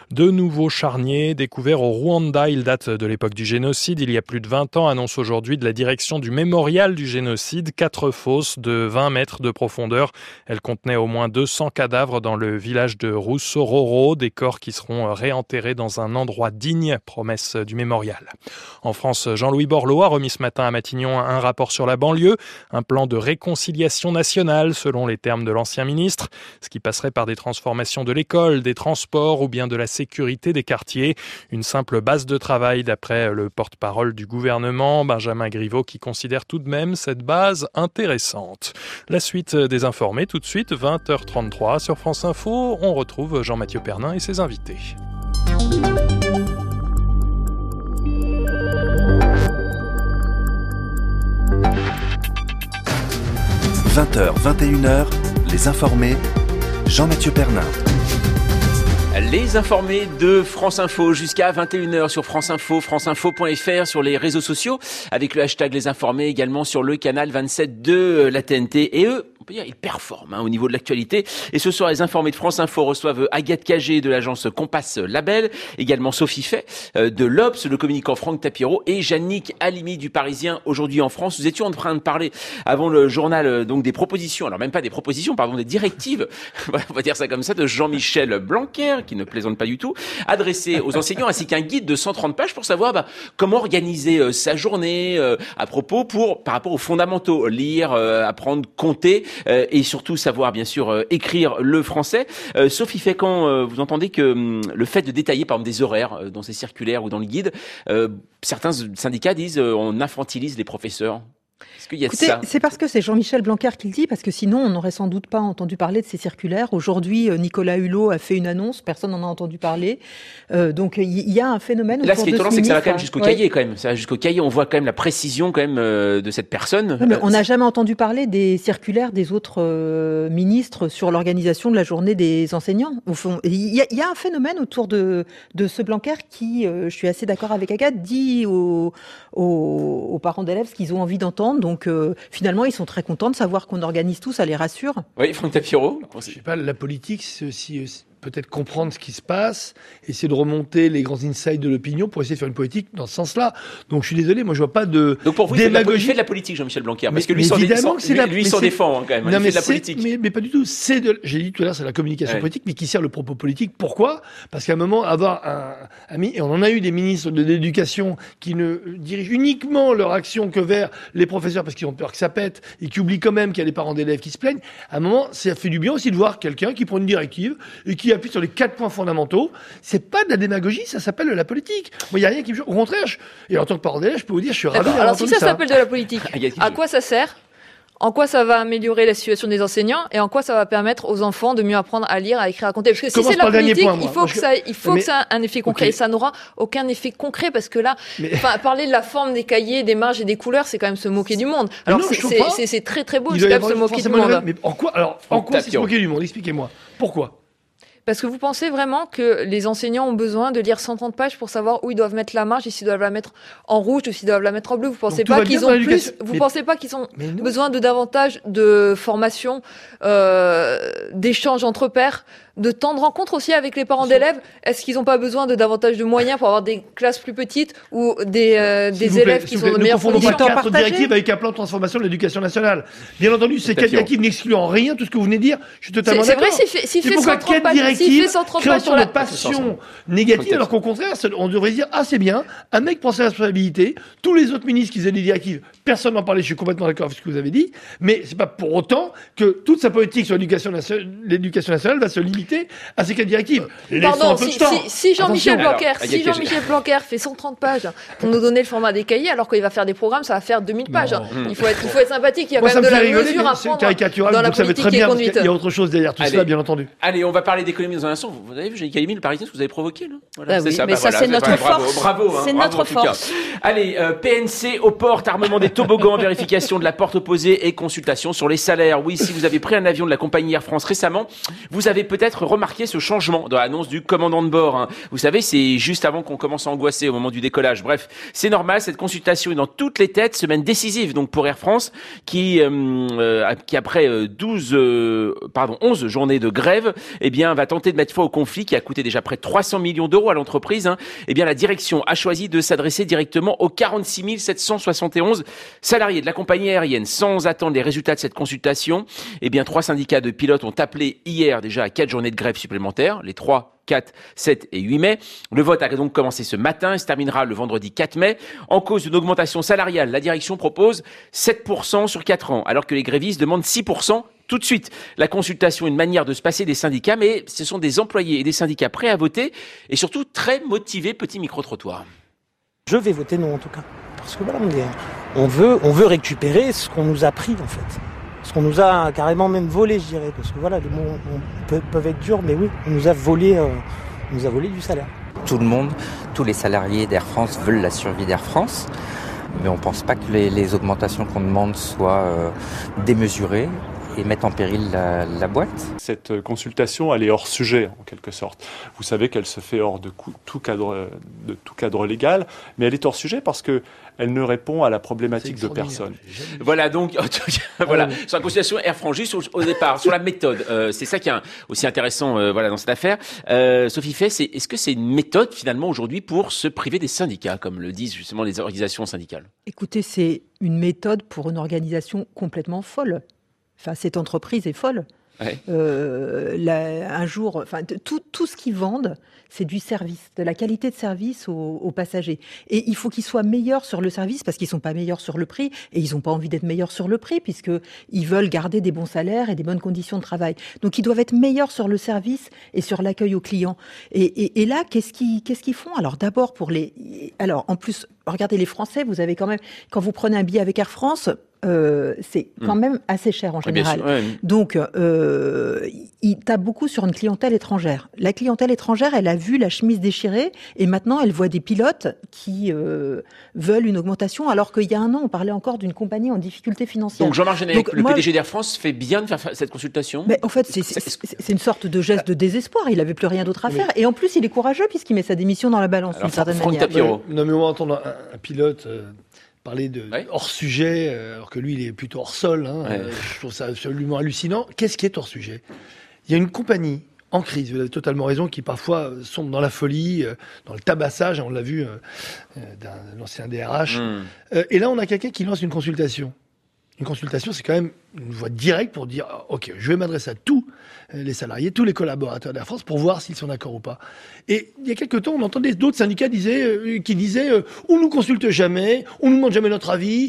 De nouveaux charniers découverts au Rwanda. Ils datent de l'époque du génocide. Il y a plus de 20 ans, annonce aujourd'hui de la direction du mémorial du génocide. 4 fosses de 20 mètres de profondeur. Elles contenaient au moins 200 cadavres dans le village de Rusororo. Des corps qui seront réenterrés dans un endroit digne, promesse du mémorial. En France, Jean-Louis Borloo a remis ce matin à Matignon un rapport sur la banlieue. Un plan de réconciliation nationale, selon les termes de l'ancien ministre. Ce qui passerait par des transformations de l'école, des transports ou bien de la sécurité des quartiers. Une simple base de travail d'après le porte-parole du gouvernement, Benjamin Griveaux, qui considère tout de même cette base intéressante. La suite des informés, tout de suite, 20h33 sur France Info. On retrouve Jean-Mathieu Pernin et ses invités. 20h, 21h, les informés, Jean-Mathieu Pernin. Les informés de France Info jusqu'à 21h sur France Info, franceinfo.fr, sur les réseaux sociaux, avec le hashtag Les Informés, également sur le canal 27 de la TNT. Et eux, on peut dire, ils performent au niveau de l'actualité. Et ce soir, les informés de France Info reçoivent Agathe Cagé de l'agence Compass Label, également Sophie Fay de l'Obs, le communicant Franck Tapiro et Yannick Halimi du Parisien Aujourd'hui en France. Nous étions en train de parler avant le journal donc des propositions, alors même pas des propositions, pardon, des directives, on va dire ça comme ça, de Jean-Michel Blanquer, qui ne plaisante pas du tout, adressé aux enseignants, ainsi qu'un guide de 130 pages pour savoir comment organiser sa journée par rapport aux fondamentaux, lire, apprendre, compter et surtout savoir bien sûr écrire le français. Sophie Fay, quand vous entendez que le fait de détailler par exemple des horaires dans ces circulaires ou dans le guide, certains syndicats disent on infantilise les professeurs. Est-ce qu'il y a Écoutez, ça ? C'est parce que c'est Jean-Michel Blanquer qui le dit, parce que sinon on n'aurait sans doute pas entendu parler de ces circulaires. Aujourd'hui, Nicolas Hulot a fait une annonce, personne n'en a entendu parler. Donc il y a un phénomène autour de ce ministre. Là, ce qui est étonnant, c'est que ça va quand même jusqu'au cahier, quand même. Ça va jusqu'au cahier. On voit quand même la précision quand même de cette personne. Oui, mais on n'a jamais entendu parler des circulaires des autres ministres sur l'organisation de la journée des enseignants. Au fond, il y a un phénomène autour de ce Blanquer qui, je suis assez d'accord avec Agathe, dit aux parents d'élèves ce qu'ils ont envie d'entendre. Donc finalement, ils sont très contents de savoir qu'on organise tout, ça les rassure. Oui, Franck Tapiro. Je sais pas, la politique, c'est aussi peut-être comprendre ce qui se passe, essayer de remonter les grands insights de l'opinion pour essayer de faire une politique dans ce sens-là. Donc je suis désolé, moi je vois pas de donc pour vous, démagogie. Il fait de la politique, Jean-Michel Blanquer, parce que lui s'en défend quand même. Non, il fait de la politique. Mais pas du tout. J'ai dit tout à l'heure, c'est la communication politique, mais qui sert le propos politique. Pourquoi ? Parce qu'à un moment, avoir et on en a eu des ministres de l'éducation qui ne dirigent uniquement leur action que vers les professeurs parce qu'ils ont peur que ça pète et qui oublient quand même qu'il y a des parents d'élèves qui se plaignent. À un moment, ça fait du bien aussi de voir quelqu'un qui prend une directive et qui appuie sur les 4 points fondamentaux. C'est pas de la démagogie, ça s'appelle de la politique. Moi, il y a rien qui me choque. Au contraire, et en tant que parent d'élève, je peux vous dire, je suis ravi. Alors si ça s'appelle de la politique, à quoi ça sert ? En quoi ça va améliorer la situation des enseignants et en quoi ça va permettre aux enfants de mieux apprendre à lire, à écrire, à compter ? Parce que si c'est la politique, il faut que ça ait un effet concret. Okay. Et ça n'aura aucun effet concret parce que là, parler de la forme des cahiers, des marges et des couleurs, c'est quand même se moquer du monde. Alors c'est très très beau, c'est quand même se moquer du monde. Mais en quoi c'est se moquer du monde ? Expliquez-moi. Pourquoi ? Parce que vous pensez vraiment que les enseignants ont besoin de lire 130 pages pour savoir où ils doivent mettre la marge, et s'ils doivent la mettre en rouge ou s'ils doivent la mettre en bleu. Vous pensez pas qu'ils ont pensez pas qu'ils ont besoin de davantage de formation, d'échanges entre pairs, de temps de rencontre aussi avec les parents d'élèves? Est-ce qu'ils n'ont pas besoin de davantage de moyens pour avoir des classes plus petites ou des élèves qui sont de meilleures conditions? Ne confondons pas 4 directives avec un plan de transformation de l'éducation nationale. Bien entendu, ces 4 directives n'excluent en rien tout ce que vous venez de dire. Je suis totalement d'accord. C'est vrai, s'il fait 130 pages sur la passion négative, alors qu'au contraire, on devrait dire, c'est bien, un mec prend ses responsabilités, tous les autres ministres qui faisaient des directives, personne n'en parlait, je suis complètement d'accord avec ce que vous avez dit, mais c'est pas pour autant que toute sa politique sur l'éducation nationale va se limiter à ces 4 directives. Pardon, si Jean-Michel Blanquer fait 130 pages pour nous donner le format des cahiers, alors qu'il va faire des programmes, ça va faire 2000 pages. Il faut être sympathique, il y a quand même de la mesure à prendre dans la politique qui est conduite. Il y a autre chose derrière tout cela, bien entendu. Allez, on va parler d'économie dans un instant. Vous avez vu, Yannick Halimi, le Parisien, ce que vous avez provoqué, là. Voilà, oui, mais ça, c'est notre force. Bravo. C'est notre force. Allez, PNC aux portes, armement des toboggans, vérification de la porte opposée et consultation sur les salaires. Oui, si vous avez pris un avion de la compagnie Air France récemment, vous avez peut-être remarqué ce changement dans l'annonce du commandant de bord. Vous savez, c'est juste avant qu'on commence à angoisser au moment du décollage. Bref, c'est normal, cette consultation est dans toutes les têtes. Semaine décisive donc pour Air France qui après 11 journées de grève, va tenter de mettre fin au conflit qui a coûté déjà près de 300 millions d'euros à l'entreprise, eh bien la direction a choisi de s'adresser directement aux 46 771 salariés de la compagnie aérienne. Sans attendre les résultats de cette consultation, 3 syndicats de pilotes ont appelé hier déjà à 4 journées de grève supplémentaires, les 3, 4, 7 et 8 mai. Le vote a donc commencé ce matin et se terminera le vendredi 4 mai. En cause d'une augmentation salariale, la direction propose 7% sur 4 ans, alors que les grévistes demandent 6% tout de suite. La consultation est une manière de se passer des syndicats, mais ce sont des employés et des syndicats prêts à voter et surtout très motivés. Petit micro-trottoir. Je vais voter non en tout cas. Parce que voilà, on veut récupérer ce qu'on nous a pris en fait. Ce qu'on nous a carrément même volé, je dirais. Parce que voilà, les mots peuvent être durs, mais oui, on nous a volé du salaire. Tout le monde, tous les salariés d'Air France veulent la survie d'Air France. Mais on ne pense pas que les augmentations qu'on demande soient démesurées et mettent en péril la boîte. Cette consultation, elle est hors sujet, en quelque sorte. Vous savez qu'elle se fait hors de tout cadre légal, mais elle est hors sujet parce que elle ne répond à la problématique de personne. Voilà, donc, voilà, sur la consultation Air France, juste au départ, sur la méthode, c'est ça qui est aussi intéressant, dans cette affaire. Sophie Fay, est-ce que c'est une méthode, finalement, aujourd'hui, pour se priver des syndicats, comme le disent justement les organisations syndicales? Écoutez, c'est une méthode pour une organisation complètement folle. Enfin, cette entreprise est folle. Ouais. Un jour, tout ce qu'ils vendent, c'est du service, de la qualité de service aux passagers. Et il faut qu'ils soient meilleurs sur le service parce qu'ils sont pas meilleurs sur le prix et ils n'ont pas envie d'être meilleurs sur le prix puisque ils veulent garder des bons salaires et des bonnes conditions de travail. Donc ils doivent être meilleurs sur le service et sur l'accueil aux clients. Et là, qu'est-ce qu'ils font? Alors d'abord en plus, regardez les Français, vous avez quand même, quand vous prenez un billet avec Air France, c'est quand même assez cher en général. Sûr, ouais. Donc, il tape beaucoup sur une clientèle étrangère. La clientèle étrangère, elle a vu la chemise déchirée et maintenant, elle voit des pilotes qui veulent une augmentation alors qu'il y a un an, on parlait encore d'une compagnie en difficulté financière. Donc, Jean-Marc Genelec, le PDG d'Air France, fait bien de faire cette consultation? Mais en fait, c'est une sorte de geste de désespoir. Il n'avait plus rien d'autre à faire. Et en plus, il est courageux puisqu'il met sa démission dans la balance d'une certaine manière. Non, mais on va entendre un pilote parler de hors sujet, alors que lui, il est plutôt hors sol. Je trouve ça absolument hallucinant. Qu'est-ce qui est hors sujet? Il y a une compagnie en crise, vous avez totalement raison, qui parfois sombre dans la folie, dans le tabassage, on l'a vu d'un ancien DRH. Et là, on a quelqu'un qui lance une consultation. Une consultation, c'est quand même une voie directe pour dire « Ok, je vais m'adresser à tous les salariés, tous les collaborateurs d'Air France pour voir s'ils sont d'accord ou pas. » Et il y a quelques temps, on entendait d'autres syndicats qui disaient « On nous consulte jamais, on nous demande jamais notre avis,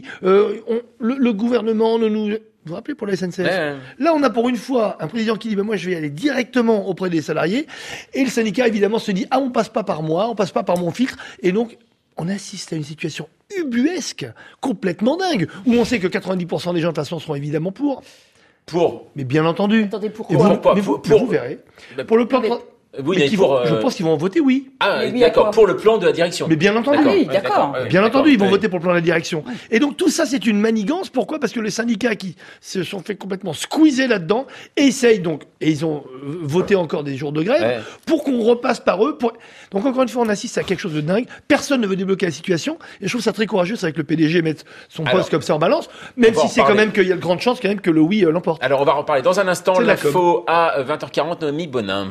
le gouvernement ne nous... » Vous vous rappelez pour la SNCF ? Là, on a pour une fois un président qui dit « Moi, je vais aller directement auprès des salariés. » Et le syndicat, évidemment, se dit « Ah, on passe pas par moi, on passe pas par mon filtre. » Et donc, on assiste à une situation ubuesque, complètement dingue, où on sait que 90% des gens, de toute façon, seront évidemment pour. Mais bien entendu. Attendez, pourquoi vous verrez. Pour le plan de... je pense qu'ils vont voter oui. Ah, d'accord, pour le plan de la direction. Mais bien entendu. Ah oui, d'accord. Bien entendu, ils vont voter pour le plan de la direction. Et donc tout ça, c'est une manigance. Pourquoi ? Parce que les syndicats qui se sont fait complètement squeezer là-dedans essayent donc, et ils ont voté encore des jours de grève, pour qu'on repasse par eux. Donc encore une fois, on assiste à quelque chose de dingue. Personne ne veut débloquer la situation. Et je trouve ça très courageux, c'est avec le PDG mettre son poste comme ça en balance, même si c'est quand même qu'il y a de grandes chances quand même que le oui l'emporte. Alors on va en reparler dans un instant. L'info à 20h40, Noémie Bonin.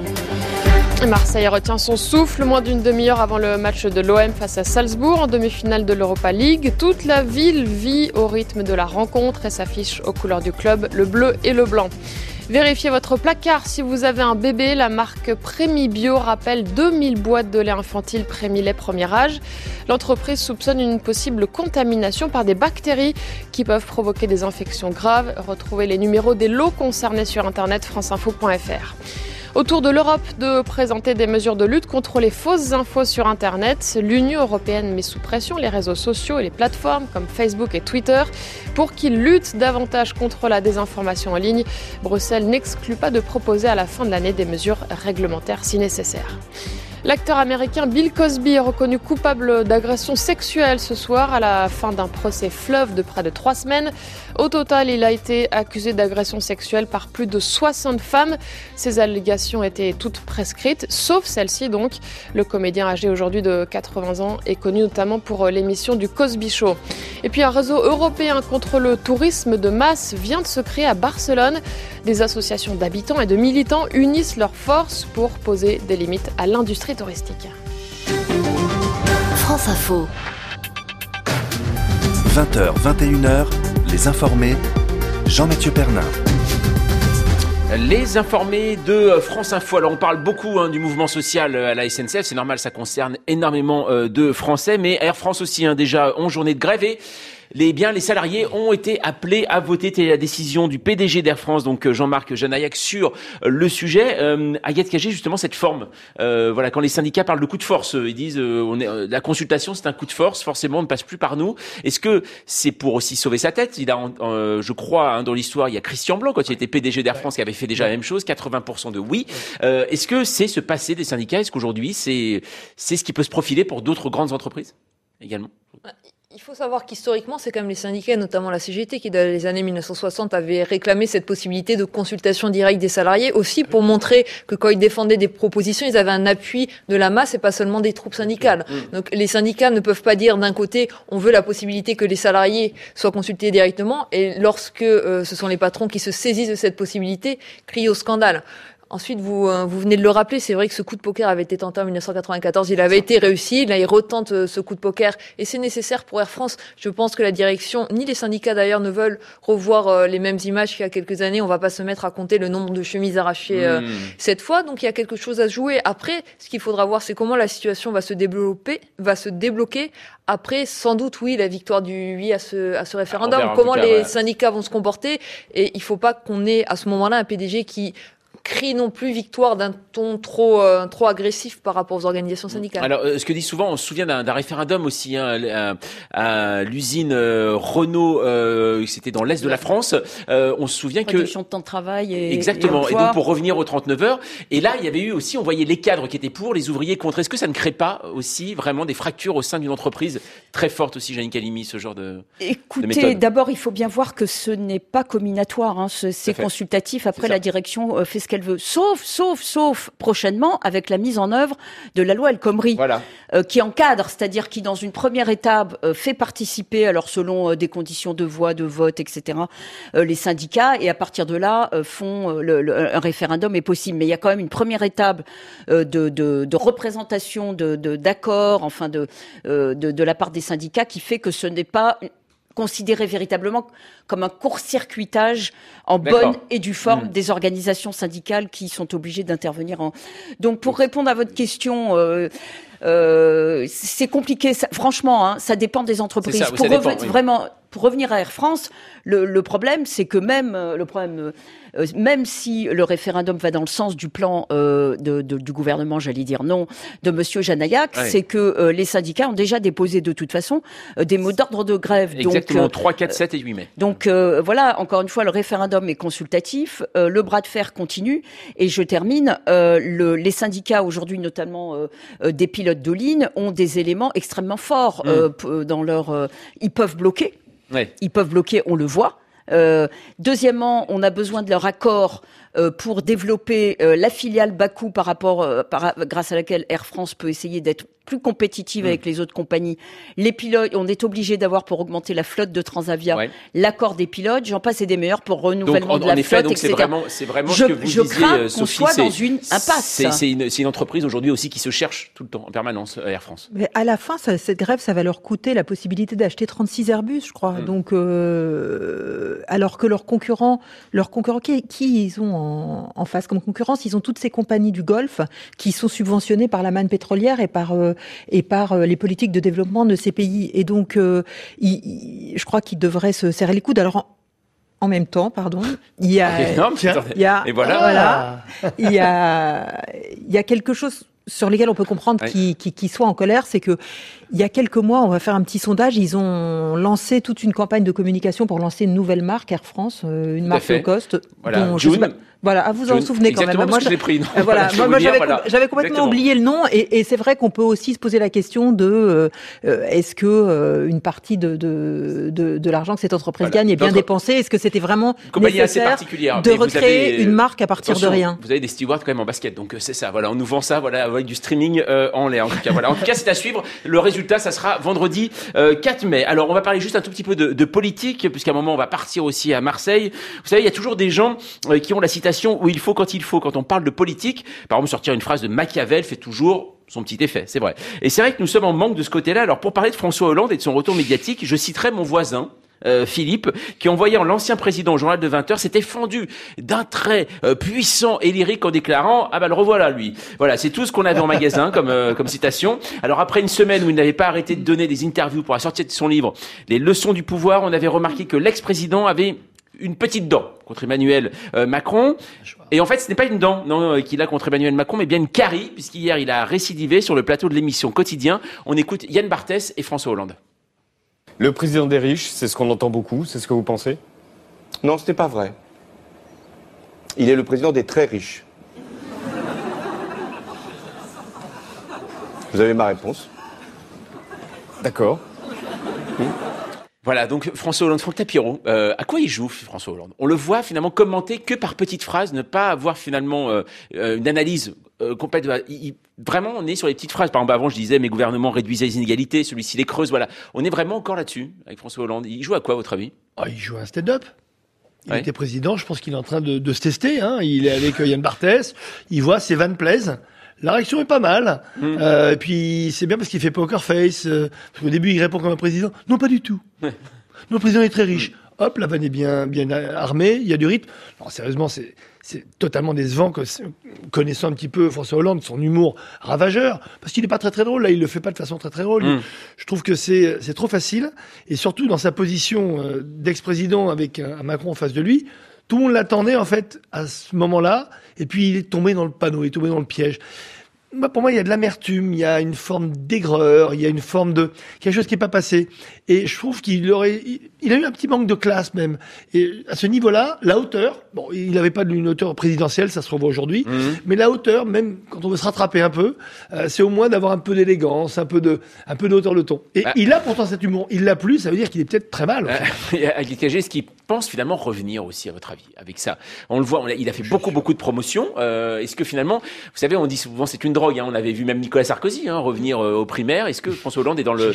Marseille retient son souffle moins d'une demi-heure avant le match de l'OM face à Salzbourg en demi-finale de l'Europa League. Toute la ville vit au rythme de la rencontre et s'affiche aux couleurs du club, le bleu et le blanc. Vérifiez votre placard si vous avez un bébé. La marque Prémi Bio rappelle 2000 boîtes de lait infantile Prémi Lait premier âge. L'entreprise soupçonne une possible contamination par des bactéries qui peuvent provoquer des infections graves. Retrouvez les numéros des lots concernés sur internet franceinfo.fr. Autour de l'Europe de présenter des mesures de lutte contre les fausses infos sur Internet, l'Union européenne met sous pression les réseaux sociaux et les plateformes comme Facebook et Twitter pour qu'ils luttent davantage contre la désinformation en ligne. Bruxelles n'exclut pas de proposer à la fin de l'année des mesures réglementaires si nécessaire. L'acteur américain Bill Cosby est reconnu coupable d'agression sexuelle ce soir à la fin d'un procès fleuve de près de 3 semaines. Au total, il a été accusé d'agression sexuelle par plus de 60 femmes. Ces allégations étaient toutes prescrites, sauf celle-ci donc. Le comédien âgé aujourd'hui de 80 ans est connu notamment pour l'émission du Cosby Show. Et puis un réseau européen contre le tourisme de masse vient de se créer à Barcelone. Des associations d'habitants et de militants unissent leurs forces pour poser des limites à l'industrie touristique. France Info. 20h, 21h, les informés, Jean-Mathieu Pernin. Les informés de France Info. Alors on parle beaucoup du mouvement social à la SNCF, c'est normal, ça concerne énormément de Français, mais Air France aussi, déjà 11 journées de grève et les salariés ont été appelés à voter. C'était la décision du PDG d'Air France, donc Jean-Marc Janaillac, sur le sujet. Agathe Cagé, justement, cette forme. Quand les syndicats parlent de coup de force, ils disent la consultation, c'est un coup de force, forcément, on ne passe plus par nous. Est-ce que c'est pour aussi sauver sa tête? Il a, je crois, dans l'histoire, il y a Christian Blanc, quand il était PDG d'Air France, qui avait fait déjà la même chose, 80% de oui. Est-ce que c'est se passer des syndicats? Est-ce qu'aujourd'hui, c'est ce qui peut se profiler pour d'autres grandes entreprises également? Il faut savoir qu'historiquement, c'est quand même les syndicats, notamment la CGT, qui dans les années 1960 avaient réclamé cette possibilité de consultation directe des salariés, aussi pour montrer que quand ils défendaient des propositions, ils avaient un appui de la masse et pas seulement des troupes syndicales. Donc les syndicats ne peuvent pas dire d'un côté, on veut la possibilité que les salariés soient consultés directement, et lorsque ce sont les patrons qui se saisissent de cette possibilité, crient au scandale. Ensuite, vous venez de le rappeler, c'est vrai que ce coup de poker avait été tenté en 1994, il avait été réussi, là il retente ce coup de poker et c'est nécessaire pour Air France. Je pense que la direction, ni les syndicats d'ailleurs, ne veulent revoir les mêmes images qu'il y a quelques années. On va pas se mettre à compter le nombre de chemises arrachées cette fois, donc il y a quelque chose à jouer. Après, ce qu'il faudra voir, c'est comment la situation va se débloquer. Après, sans doute, oui, la victoire du oui à ce référendum. Comment les syndicats vont se comporter, et il faut pas qu'on ait à ce moment-là un PDG qui crie non plus victoire d'un ton trop agressif par rapport aux organisations syndicales. Alors, ce que dit souvent, on se souvient d'un référendum aussi à l'usine Renault, c'était dans l'est de la France. On se souvient que réduction de temps de travail exactement. Et donc pour revenir aux 39 heures. Et là, il y avait eu aussi, on voyait les cadres qui étaient pour, les ouvriers contre. Est-ce que ça ne crée pas aussi vraiment des fractures au sein d'une entreprise très forte aussi, Jeanine Calimi, ce genre de Écoutez, d'abord, il faut bien voir que ce n'est pas comminatoire. C'est consultatif. Après, la direction fait ce qu'elle veut, sauf prochainement avec la mise en œuvre de la loi El Khomri, qui encadre, c'est-à-dire qui dans une première étape fait participer, alors selon des conditions de voix, de vote, etc., les syndicats, et à partir de là font un référendum est possible. Mais il y a quand même une première étape de représentation, d'accord, enfin de la part des syndicats, qui fait que ce n'est pas considéré véritablement comme un court-circuitage en bonne et due forme des organisations syndicales qui sont obligées d'intervenir. Donc, pour répondre à votre question, c'est compliqué. Franchement, ça dépend des entreprises. Vraiment, pour revenir à Air France, le problème, c'est que même si le référendum va dans le sens du plan du gouvernement, j'allais dire non, de Monsieur Janaillac, c'est que les syndicats ont déjà déposé de toute façon des mots d'ordre de grève. Exactement, 3, 4, 7 et 8 mai. Donc voilà, encore une fois, le référendum est consultatif, le bras de fer continue, et je termine, les syndicats aujourd'hui, notamment des pilotes de ligne, ont des éléments extrêmement forts dans leur... ils peuvent bloquer. Ils peuvent bloquer, on le voit. Deuxièmement, on a besoin de leur accord pour développer la filiale bas coût grâce à laquelle Air France peut essayer d'être plus compétitive avec les autres compagnies. Les pilotes, on est obligé d'avoir, pour augmenter la flotte de Transavia, l'accord des pilotes, j'en passe et des meilleurs pour renouvellement de la flotte, etc. C'est vraiment ce que vous disiez, crains qu'on Sophie, soit dans une impasse. C'est une entreprise aujourd'hui aussi qui se cherche tout le temps, en permanence, Air France. Mais à la fin, cette grève, ça va leur coûter la possibilité d'acheter 36 Airbus, je crois. Donc, alors que leurs concurrents, qui ils ont en face comme concurrence, ils ont toutes ces compagnies du Golfe qui sont subventionnées par la manne pétrolière et par les politiques de développement de ces pays. Et donc, je crois qu'ils devraient se serrer les coudes. Alors, en même temps, il y a quelque chose sur lesquels on peut comprendre qu'ils soient en colère, c'est que il y a quelques mois, on va faire un petit sondage, ils ont lancé toute une campagne de communication pour lancer une nouvelle marque, Air France, une marque low cost. Voilà. Voilà, vous en souvenez quand même. Exactement, parce que je l'ai pris. Non, voilà, moi j'avais complètement Exactement. oublié le nom, et c'est vrai qu'on peut aussi se poser la question de est-ce que une partie de l'argent que cette entreprise gagne est bien dépensée? Est-ce que c'était vraiment nécessaire de recréer une marque à partir de rien? Vous avez des stewards quand même en basket, donc c'est ça. Voilà, on nous vend ça, voilà, avec du streaming en l'air. En tout cas, voilà. En tout cas, c'est à suivre. Le résultat, ça sera vendredi 4 mai. Alors, on va parler juste un tout petit peu de politique, puisqu'à un moment, on va partir aussi à Marseille. Vous savez, il y a toujours des gens qui ont la citation où il faut quand il faut. Quand on parle de politique, par exemple, sortir une phrase de Machiavel fait toujours son petit effet, c'est vrai. Et c'est vrai que nous sommes en manque de ce côté-là. Alors, pour parler de François Hollande et de son retour médiatique, je citerai mon voisin, Philippe, qui en voyant l'ancien président au journal de 20h s'était fendu d'un trait puissant et lyrique en déclarant « Ah bah le revoilà lui ». Voilà, c'est tout ce qu'on avait en magasin comme citation. Alors après une semaine où il n'avait pas arrêté de donner des interviews pour la sortie de son livre « Les leçons du pouvoir », on avait remarqué que l'ex-président avait une petite dent contre Emmanuel Macron. Et en fait, ce n'est pas une dent qu'il a contre Emmanuel Macron, mais bien une carie, puisqu'hier, il a récidivé sur le plateau de l'émission Quotidien. On écoute Yann Barthès et François Hollande. Le président des riches, c'est ce qu'on entend beaucoup, c'est ce que vous pensez? Non, ce n'est pas vrai. Il est le président des très riches. Vous avez ma réponse. D'accord. Voilà, donc François Hollande, Franck Tapiro, à quoi il joue François Hollande? On le voit finalement commenter que par petites phrases, ne pas avoir finalement une analyse complète. Vraiment, on est sur les petites phrases. Par exemple, avant, je disais, mes gouvernements réduisaient les inégalités, celui-ci les creuse. Voilà, on est vraiment encore là-dessus avec François Hollande. Il joue à quoi, à votre avis? Il joue à un stand-up. Il était président, je pense qu'il est en train de se tester. Il est avec Yann Barthès, il voit ses vannes plaisent. La réaction est pas mal. Et puis, c'est bien parce qu'il fait poker face. Parce qu'au début, il répond comme un président. Non, pas du tout. Notre président est très riche. Hop, la vanne est bien armée. Il y a du rythme. Non, sérieusement, c'est totalement décevant, connaissant un petit peu François Hollande, son humour ravageur. Parce qu'il n'est pas très très drôle. Là, il le fait pas de façon très très drôle. Je trouve que c'est trop facile. Et surtout, dans sa position d'ex-président avec un Macron en face de lui, tout le monde l'attendait, en fait, à ce moment-là. Et puis, il est tombé dans le panneau, il est tombé dans le piège. Pour moi, il y a de l'amertume, il y a une forme d'aigreur, il y a une forme de quelque chose qui n'est pas passé. Et je trouve il a eu un petit manque de classe même. Et à ce niveau-là, la hauteur, bon, il n'avait pas une hauteur présidentielle, ça se revoit aujourd'hui, mais la hauteur, même quand on veut se rattraper un peu, c'est au moins d'avoir un peu d'élégance, un peu de hauteur de ton. Et il a pourtant cet humour. Il l'a plus, ça veut dire qu'il est peut-être très mal. Avec KG, est-ce qu'il pense finalement revenir aussi, à votre avis, avec ça? On le voit, il a fait beaucoup de promotions. Est-ce que finalement, vous savez, on dit souvent c'est une drogue. On avait vu même Nicolas Sarkozy revenir aux primaires. Est-ce que François Hollande est dans le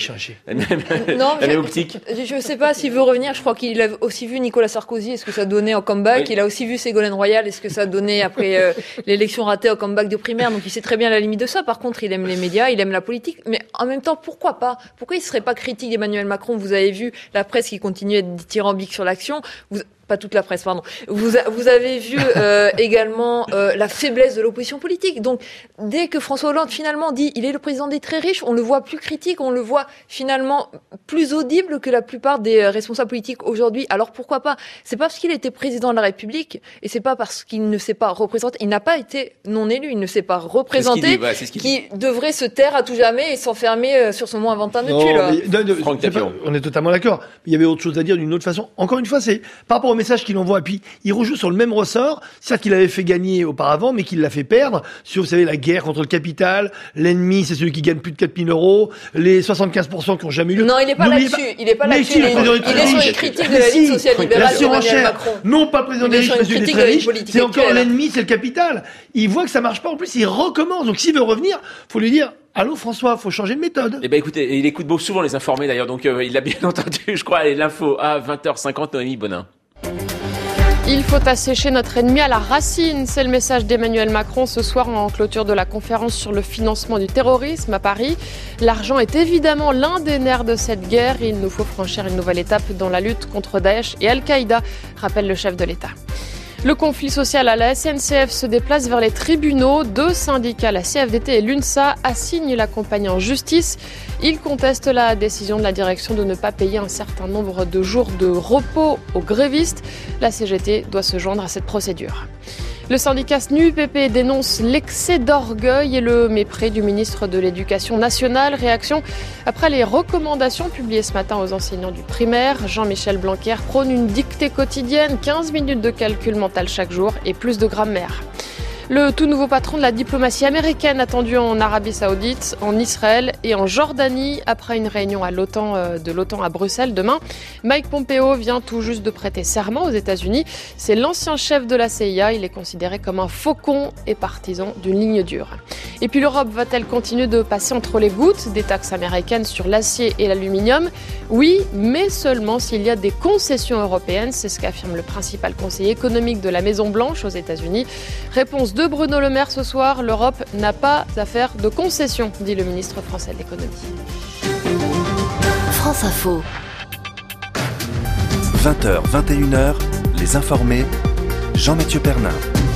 la même optique? Je ne sais pas s'il veut revenir. Je crois qu'il a aussi vu Nicolas Sarkozy. Est-ce que ça donnait en comeback? Il a aussi vu Ségolène Royal. Est-ce que ça donnait après l'élection ratée au comeback de primaire? Donc il sait très bien la limite de ça. Par contre, il aime les médias, il aime la politique. Mais en même temps, pourquoi pas? Pourquoi il ne serait pas critique d'Emmanuel Macron? Vous avez vu la presse qui continue à être dithyrambique sur l'action. Pas toute la presse, pardon. Vous avez vu également la faiblesse de l'opposition politique. Donc, dès que François Hollande finalement dit il est le président des très riches, on le voit plus critique, on le voit finalement plus audible que la plupart des responsables politiques aujourd'hui. Alors pourquoi pas? C'est pas parce qu'il était président de la République et c'est pas parce qu'il ne s'est pas représenté. Il n'a pas été non élu, il ne s'est pas représenté, qui devrait se taire à tout jamais et s'enfermer sur son mot inventin de tulle. On est totalement d'accord. Il y avait autre chose à dire d'une autre façon. Encore une fois, c'est par rapport au message qu'il envoie. Et puis, il rejoue sur le même ressort, certes qu'il avait fait gagner auparavant, mais qu'il l'a fait perdre sur, vous savez, la guerre contre le capital, l'ennemi, c'est celui qui gagne plus de 4 000 euros, les 75% qui n'ont jamais eu lieu. Non, il n'est pas là-dessus. Il n'est pas là-dessus. Il est sur les critiques de la ligne social-libérale d'Emmanuel Macron. Non, pas le président des riches, monsieur des très riches. C'est encore l'ennemi, c'est le capital. Il voit que ça marche pas. En plus, il recommence. Donc, s'il veut revenir, faut lui dire, allô François, faut changer de méthode. Eh ben écoutez, il écoute beaucoup souvent les informés d'ailleurs, donc il l'a bien entendu, je crois. Allez, l'info à 20h50, Noémie Bonin. Il faut assécher notre ennemi à la racine. C'est le message d'Emmanuel Macron ce soir en clôture de la conférence sur le financement du terrorisme à Paris. L'argent est évidemment l'un des nerfs de cette guerre. Il nous faut franchir une nouvelle étape dans la lutte contre Daesh et Al-Qaïda, rappelle le chef de l'État. Le conflit social à la SNCF se déplace vers les tribunaux. 2 syndicats, la CFDT et l'UNSA, assignent la compagnie en justice. Ils contestent la décision de la direction de ne pas payer un certain nombre de jours de repos aux grévistes. La CGT doit se joindre à cette procédure. Le syndicat SNUPP dénonce l'excès d'orgueil et le mépris du ministre de l'Éducation nationale. Réaction après les recommandations publiées ce matin aux enseignants du primaire. Jean-Michel Blanquer prône une dictée quotidienne, 15 minutes de calcul mental chaque jour et plus de grammaire. Le tout nouveau patron de la diplomatie américaine attendu en Arabie Saoudite, en Israël et en Jordanie après une réunion de l'OTAN à Bruxelles demain. Mike Pompeo vient tout juste de prêter serment aux États-Unis. C'est l'ancien chef de la CIA. Il est considéré comme un faucon et partisan d'une ligne dure. Et puis l'Europe va-t-elle continuer de passer entre les gouttes des taxes américaines sur l'acier et l'aluminium ? Oui, mais seulement s'il y a des concessions européennes. C'est ce qu'affirme le principal conseiller économique de la Maison-Blanche aux États-Unis. Réponse de Bruno Le Maire ce soir, l'Europe n'a pas à faire de concessions, dit le ministre français de l'économie. France Info. 20h, 21h, les informés, Jean-Mathieu Pernin.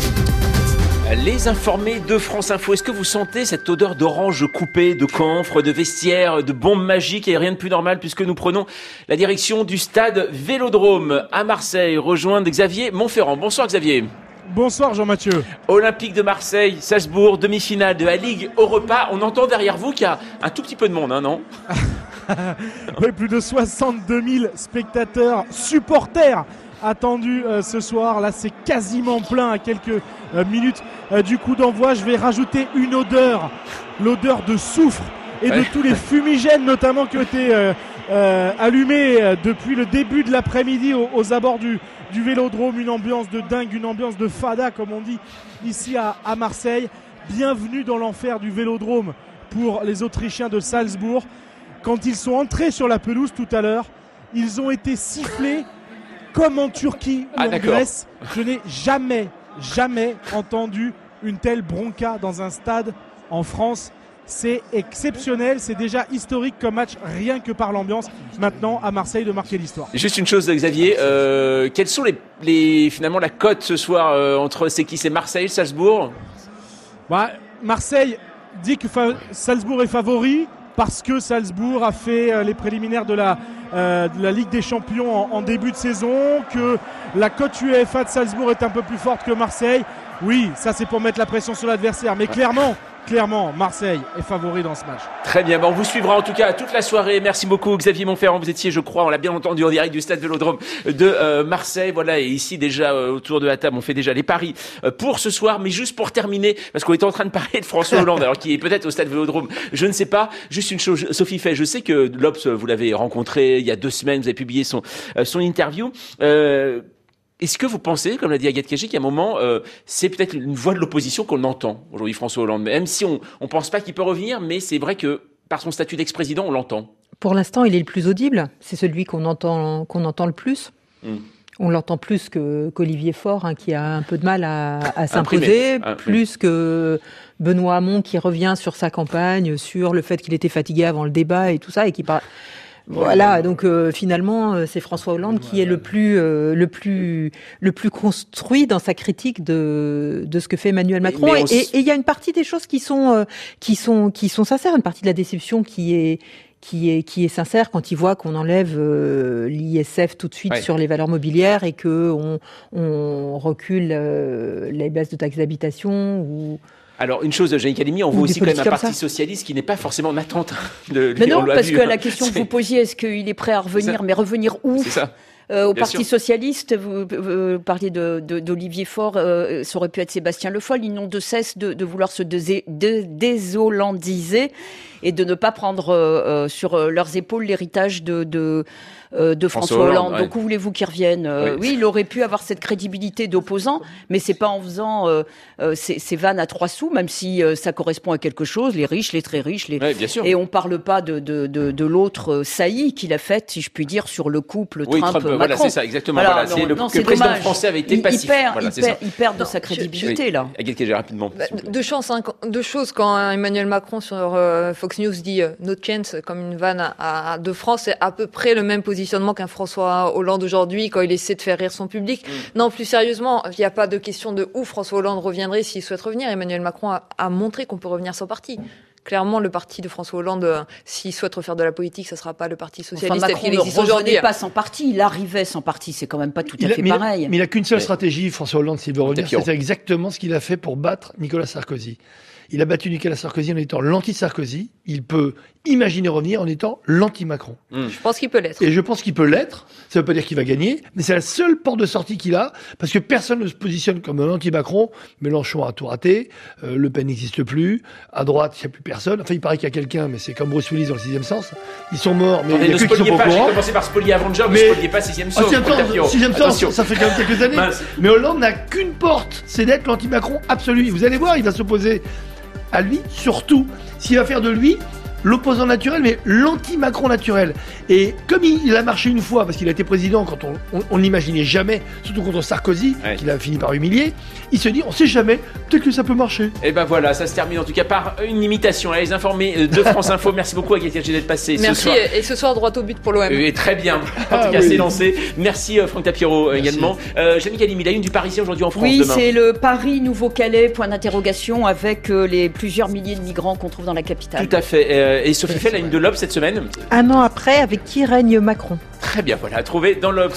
Les informés de France Info, est-ce que vous sentez cette odeur d'orange coupée, de camphre, de vestiaire, de bombes magiques et rien de plus normal puisque nous prenons la direction du stade Vélodrome à Marseille, rejoindre Xavier Montferrand. Bonsoir Xavier. Bonsoir Jean-Mathieu. Olympique de Marseille, Salzbourg, demi-finale de la Ligue Europa. On entend derrière vous qu'il y a un tout petit peu de monde, hein, non ? Oui, plus de 62 000 spectateurs, supporters attendus ce soir. Là, c'est quasiment plein à quelques minutes du coup d'envoi. Je vais rajouter une odeur, l'odeur de soufre et de tous les fumigènes notamment qui ont été allumés depuis le début de l'après-midi aux abords du Vélodrome. Une ambiance de dingue, une ambiance de fada comme on dit ici à Marseille. Bienvenue dans l'enfer du Vélodrome pour les Autrichiens de Salzbourg. Quand ils sont entrés sur la pelouse tout à l'heure, ils ont été sifflés comme en Turquie ou en Grèce. Je n'ai jamais entendu une telle bronca dans un stade en France. C'est exceptionnel, c'est déjà historique comme match, rien que par l'ambiance. Maintenant, à Marseille, de marquer l'histoire. Juste une chose, Xavier, quelles sont finalement la cote ce soir entre c'est Marseille, Salzbourg ? Marseille dit que Salzbourg est favori parce que Salzbourg a fait les préliminaires de la Ligue des Champions en début de saison, que la cote UEFA de Salzbourg est un peu plus forte que Marseille. Oui, ça c'est pour mettre la pression sur l'adversaire, mais clairement, Marseille est favori dans ce match. Très bien, on vous suivra en tout cas toute la soirée. Merci beaucoup Xavier Montferrand, vous étiez, je crois, on l'a bien entendu en direct du stade Vélodrome de Marseille. Voilà, et ici déjà autour de la table, on fait déjà les paris pour ce soir. Mais juste pour terminer, parce qu'on était en train de parler de François Hollande, alors qui est peut-être au stade Vélodrome, je ne sais pas. Juste une chose, Sophie Fay, je sais que l'Obs, vous l'avez rencontré il y a 2 semaines, vous avez publié son interview. Est-ce que vous pensez, comme l'a dit Agathe Cagé, qu'à un moment, c'est peut-être une voix de l'opposition qu'on entend aujourd'hui, François Hollande, même si on pense pas qu'il peut revenir, mais c'est vrai que par son statut d'ex-président, on l'entend. Pour l'instant, il est le plus audible. C'est celui qu'on entend le plus. On l'entend plus qu'Olivier Faure, qui a un peu de mal à s'imposer, plus que Benoît Hamon qui revient sur sa campagne, sur le fait qu'il était fatigué avant le débat et tout ça, et qui parle. Voilà, donc finalement, c'est François Hollande qui est le plus construit dans sa critique de ce que fait Emmanuel Macron. Et il y a une partie des choses qui sont sincères, une partie de la déception qui est sincère quand il voit qu'on enlève l'ISF tout de suite sur les valeurs mobilières et que on recule les baisses de taxes d'habitation ou. Alors, une chose, Jeanne Calimi, on voit aussi quand même un parti socialiste qui n'est pas forcément en attente de Mais non, parce que la question que vous posiez, est-ce qu'il est prêt à revenir, mais revenir où ? C'est ça. Au Parti socialiste, vous parliez d'Olivier Faure, ça aurait pu être Sébastien Le Foll. Ils n'ont de cesse de vouloir se déshollandiser et de ne pas prendre sur leurs épaules l'héritage de François Hollande. Donc, où voulez-vous qu'il revienne ? Oui, il aurait pu avoir cette crédibilité d'opposant, mais c'est pas en faisant ces vannes à 3 sous, même si ça correspond à quelque chose, les riches, les très riches, bien sûr. Et on parle pas de l'autre saillie qu'il a faite, si je puis dire, sur le couple Trump-Macron. Voilà, c'est ça, exactement. Voilà, le président français avait été passif. Il perd de sa crédibilité, là. Rapidement. Deux choses quand Emmanuel Macron sur Fox News dit no chance comme une vanne de France, c'est à peu près le même positionnement qu'un François Hollande aujourd'hui quand il essaie de faire rire son public. Non, plus sérieusement, il n'y a pas de question de où François Hollande reviendrait s'il souhaite revenir. Emmanuel Macron a montré qu'on peut revenir sans parti. clairement, le parti de François Hollande, s'il souhaite refaire de la politique, ça ne sera pas le parti socialiste Macron tel qu'il existe aujourd'hui. Il ne pas sans parti, il arrivait sans parti, c'est quand même pas tout à fait pareil. Mais il n'a qu'une seule stratégie, François Hollande, s'il veut revenir, c'est exactement ce qu'il a fait pour battre Nicolas Sarkozy. Il a battu Nicolas Sarkozy en étant l'anti-Sarkozy. Il peut imaginer revenir en étant l'anti-Macron. Je pense qu'il peut l'être. Et je pense qu'il peut l'être. Ça ne veut pas dire qu'il va gagner, mais c'est la seule porte de sortie qu'il a, parce que personne ne se positionne comme un anti-Macron. Mélenchon a tout raté. Le Pen n'existe plus. À droite, il n'y a plus personne. Enfin, il paraît qu'il y a quelqu'un, mais c'est comme Bruce Willis dans le 6e sens. Ils sont morts, mais il y a que qui sont pas au courant. J'ai commencé par spolier Avenger, mais je spoliais pas 6e sens. 6e sens, ça fait quand même quelques années. Mais Hollande n'a qu'une porte, c'est d'être l'anti-Macron absolu. Vous allez voir, il va s'opposer à lui, surtout s'il va faire de lui l'opposant naturel, mais l'anti-Macron naturel. Et comme il a marché une fois, parce qu'il a été président quand on n'imaginait jamais, surtout contre Sarkozy, qu'il a fini par humilier, il se dit, on sait jamais, peut-être que ça peut marcher. Et ben voilà, ça se termine en tout cas par une imitation. Allez, les informés de France Info, merci beaucoup Agathe Gerger d'être passé ce soir. Merci, et ce soir, droit au but pour l'OM. Et très bien, en tout cas c'est lancé. Merci Franck Tapiro également. Jamie Calimi, la une du Parisien aujourd'hui en France demain. Oui, c'est le Paris Nouveau-Calais, point d'interrogation, avec les plusieurs milliers de migrants qu'on trouve dans la capitale. Tout à fait. Et Sophie fait la une de l'Obs cette semaine. Un an après, avec qui règne Macron? Très bien, voilà, à trouver dans l'Obs.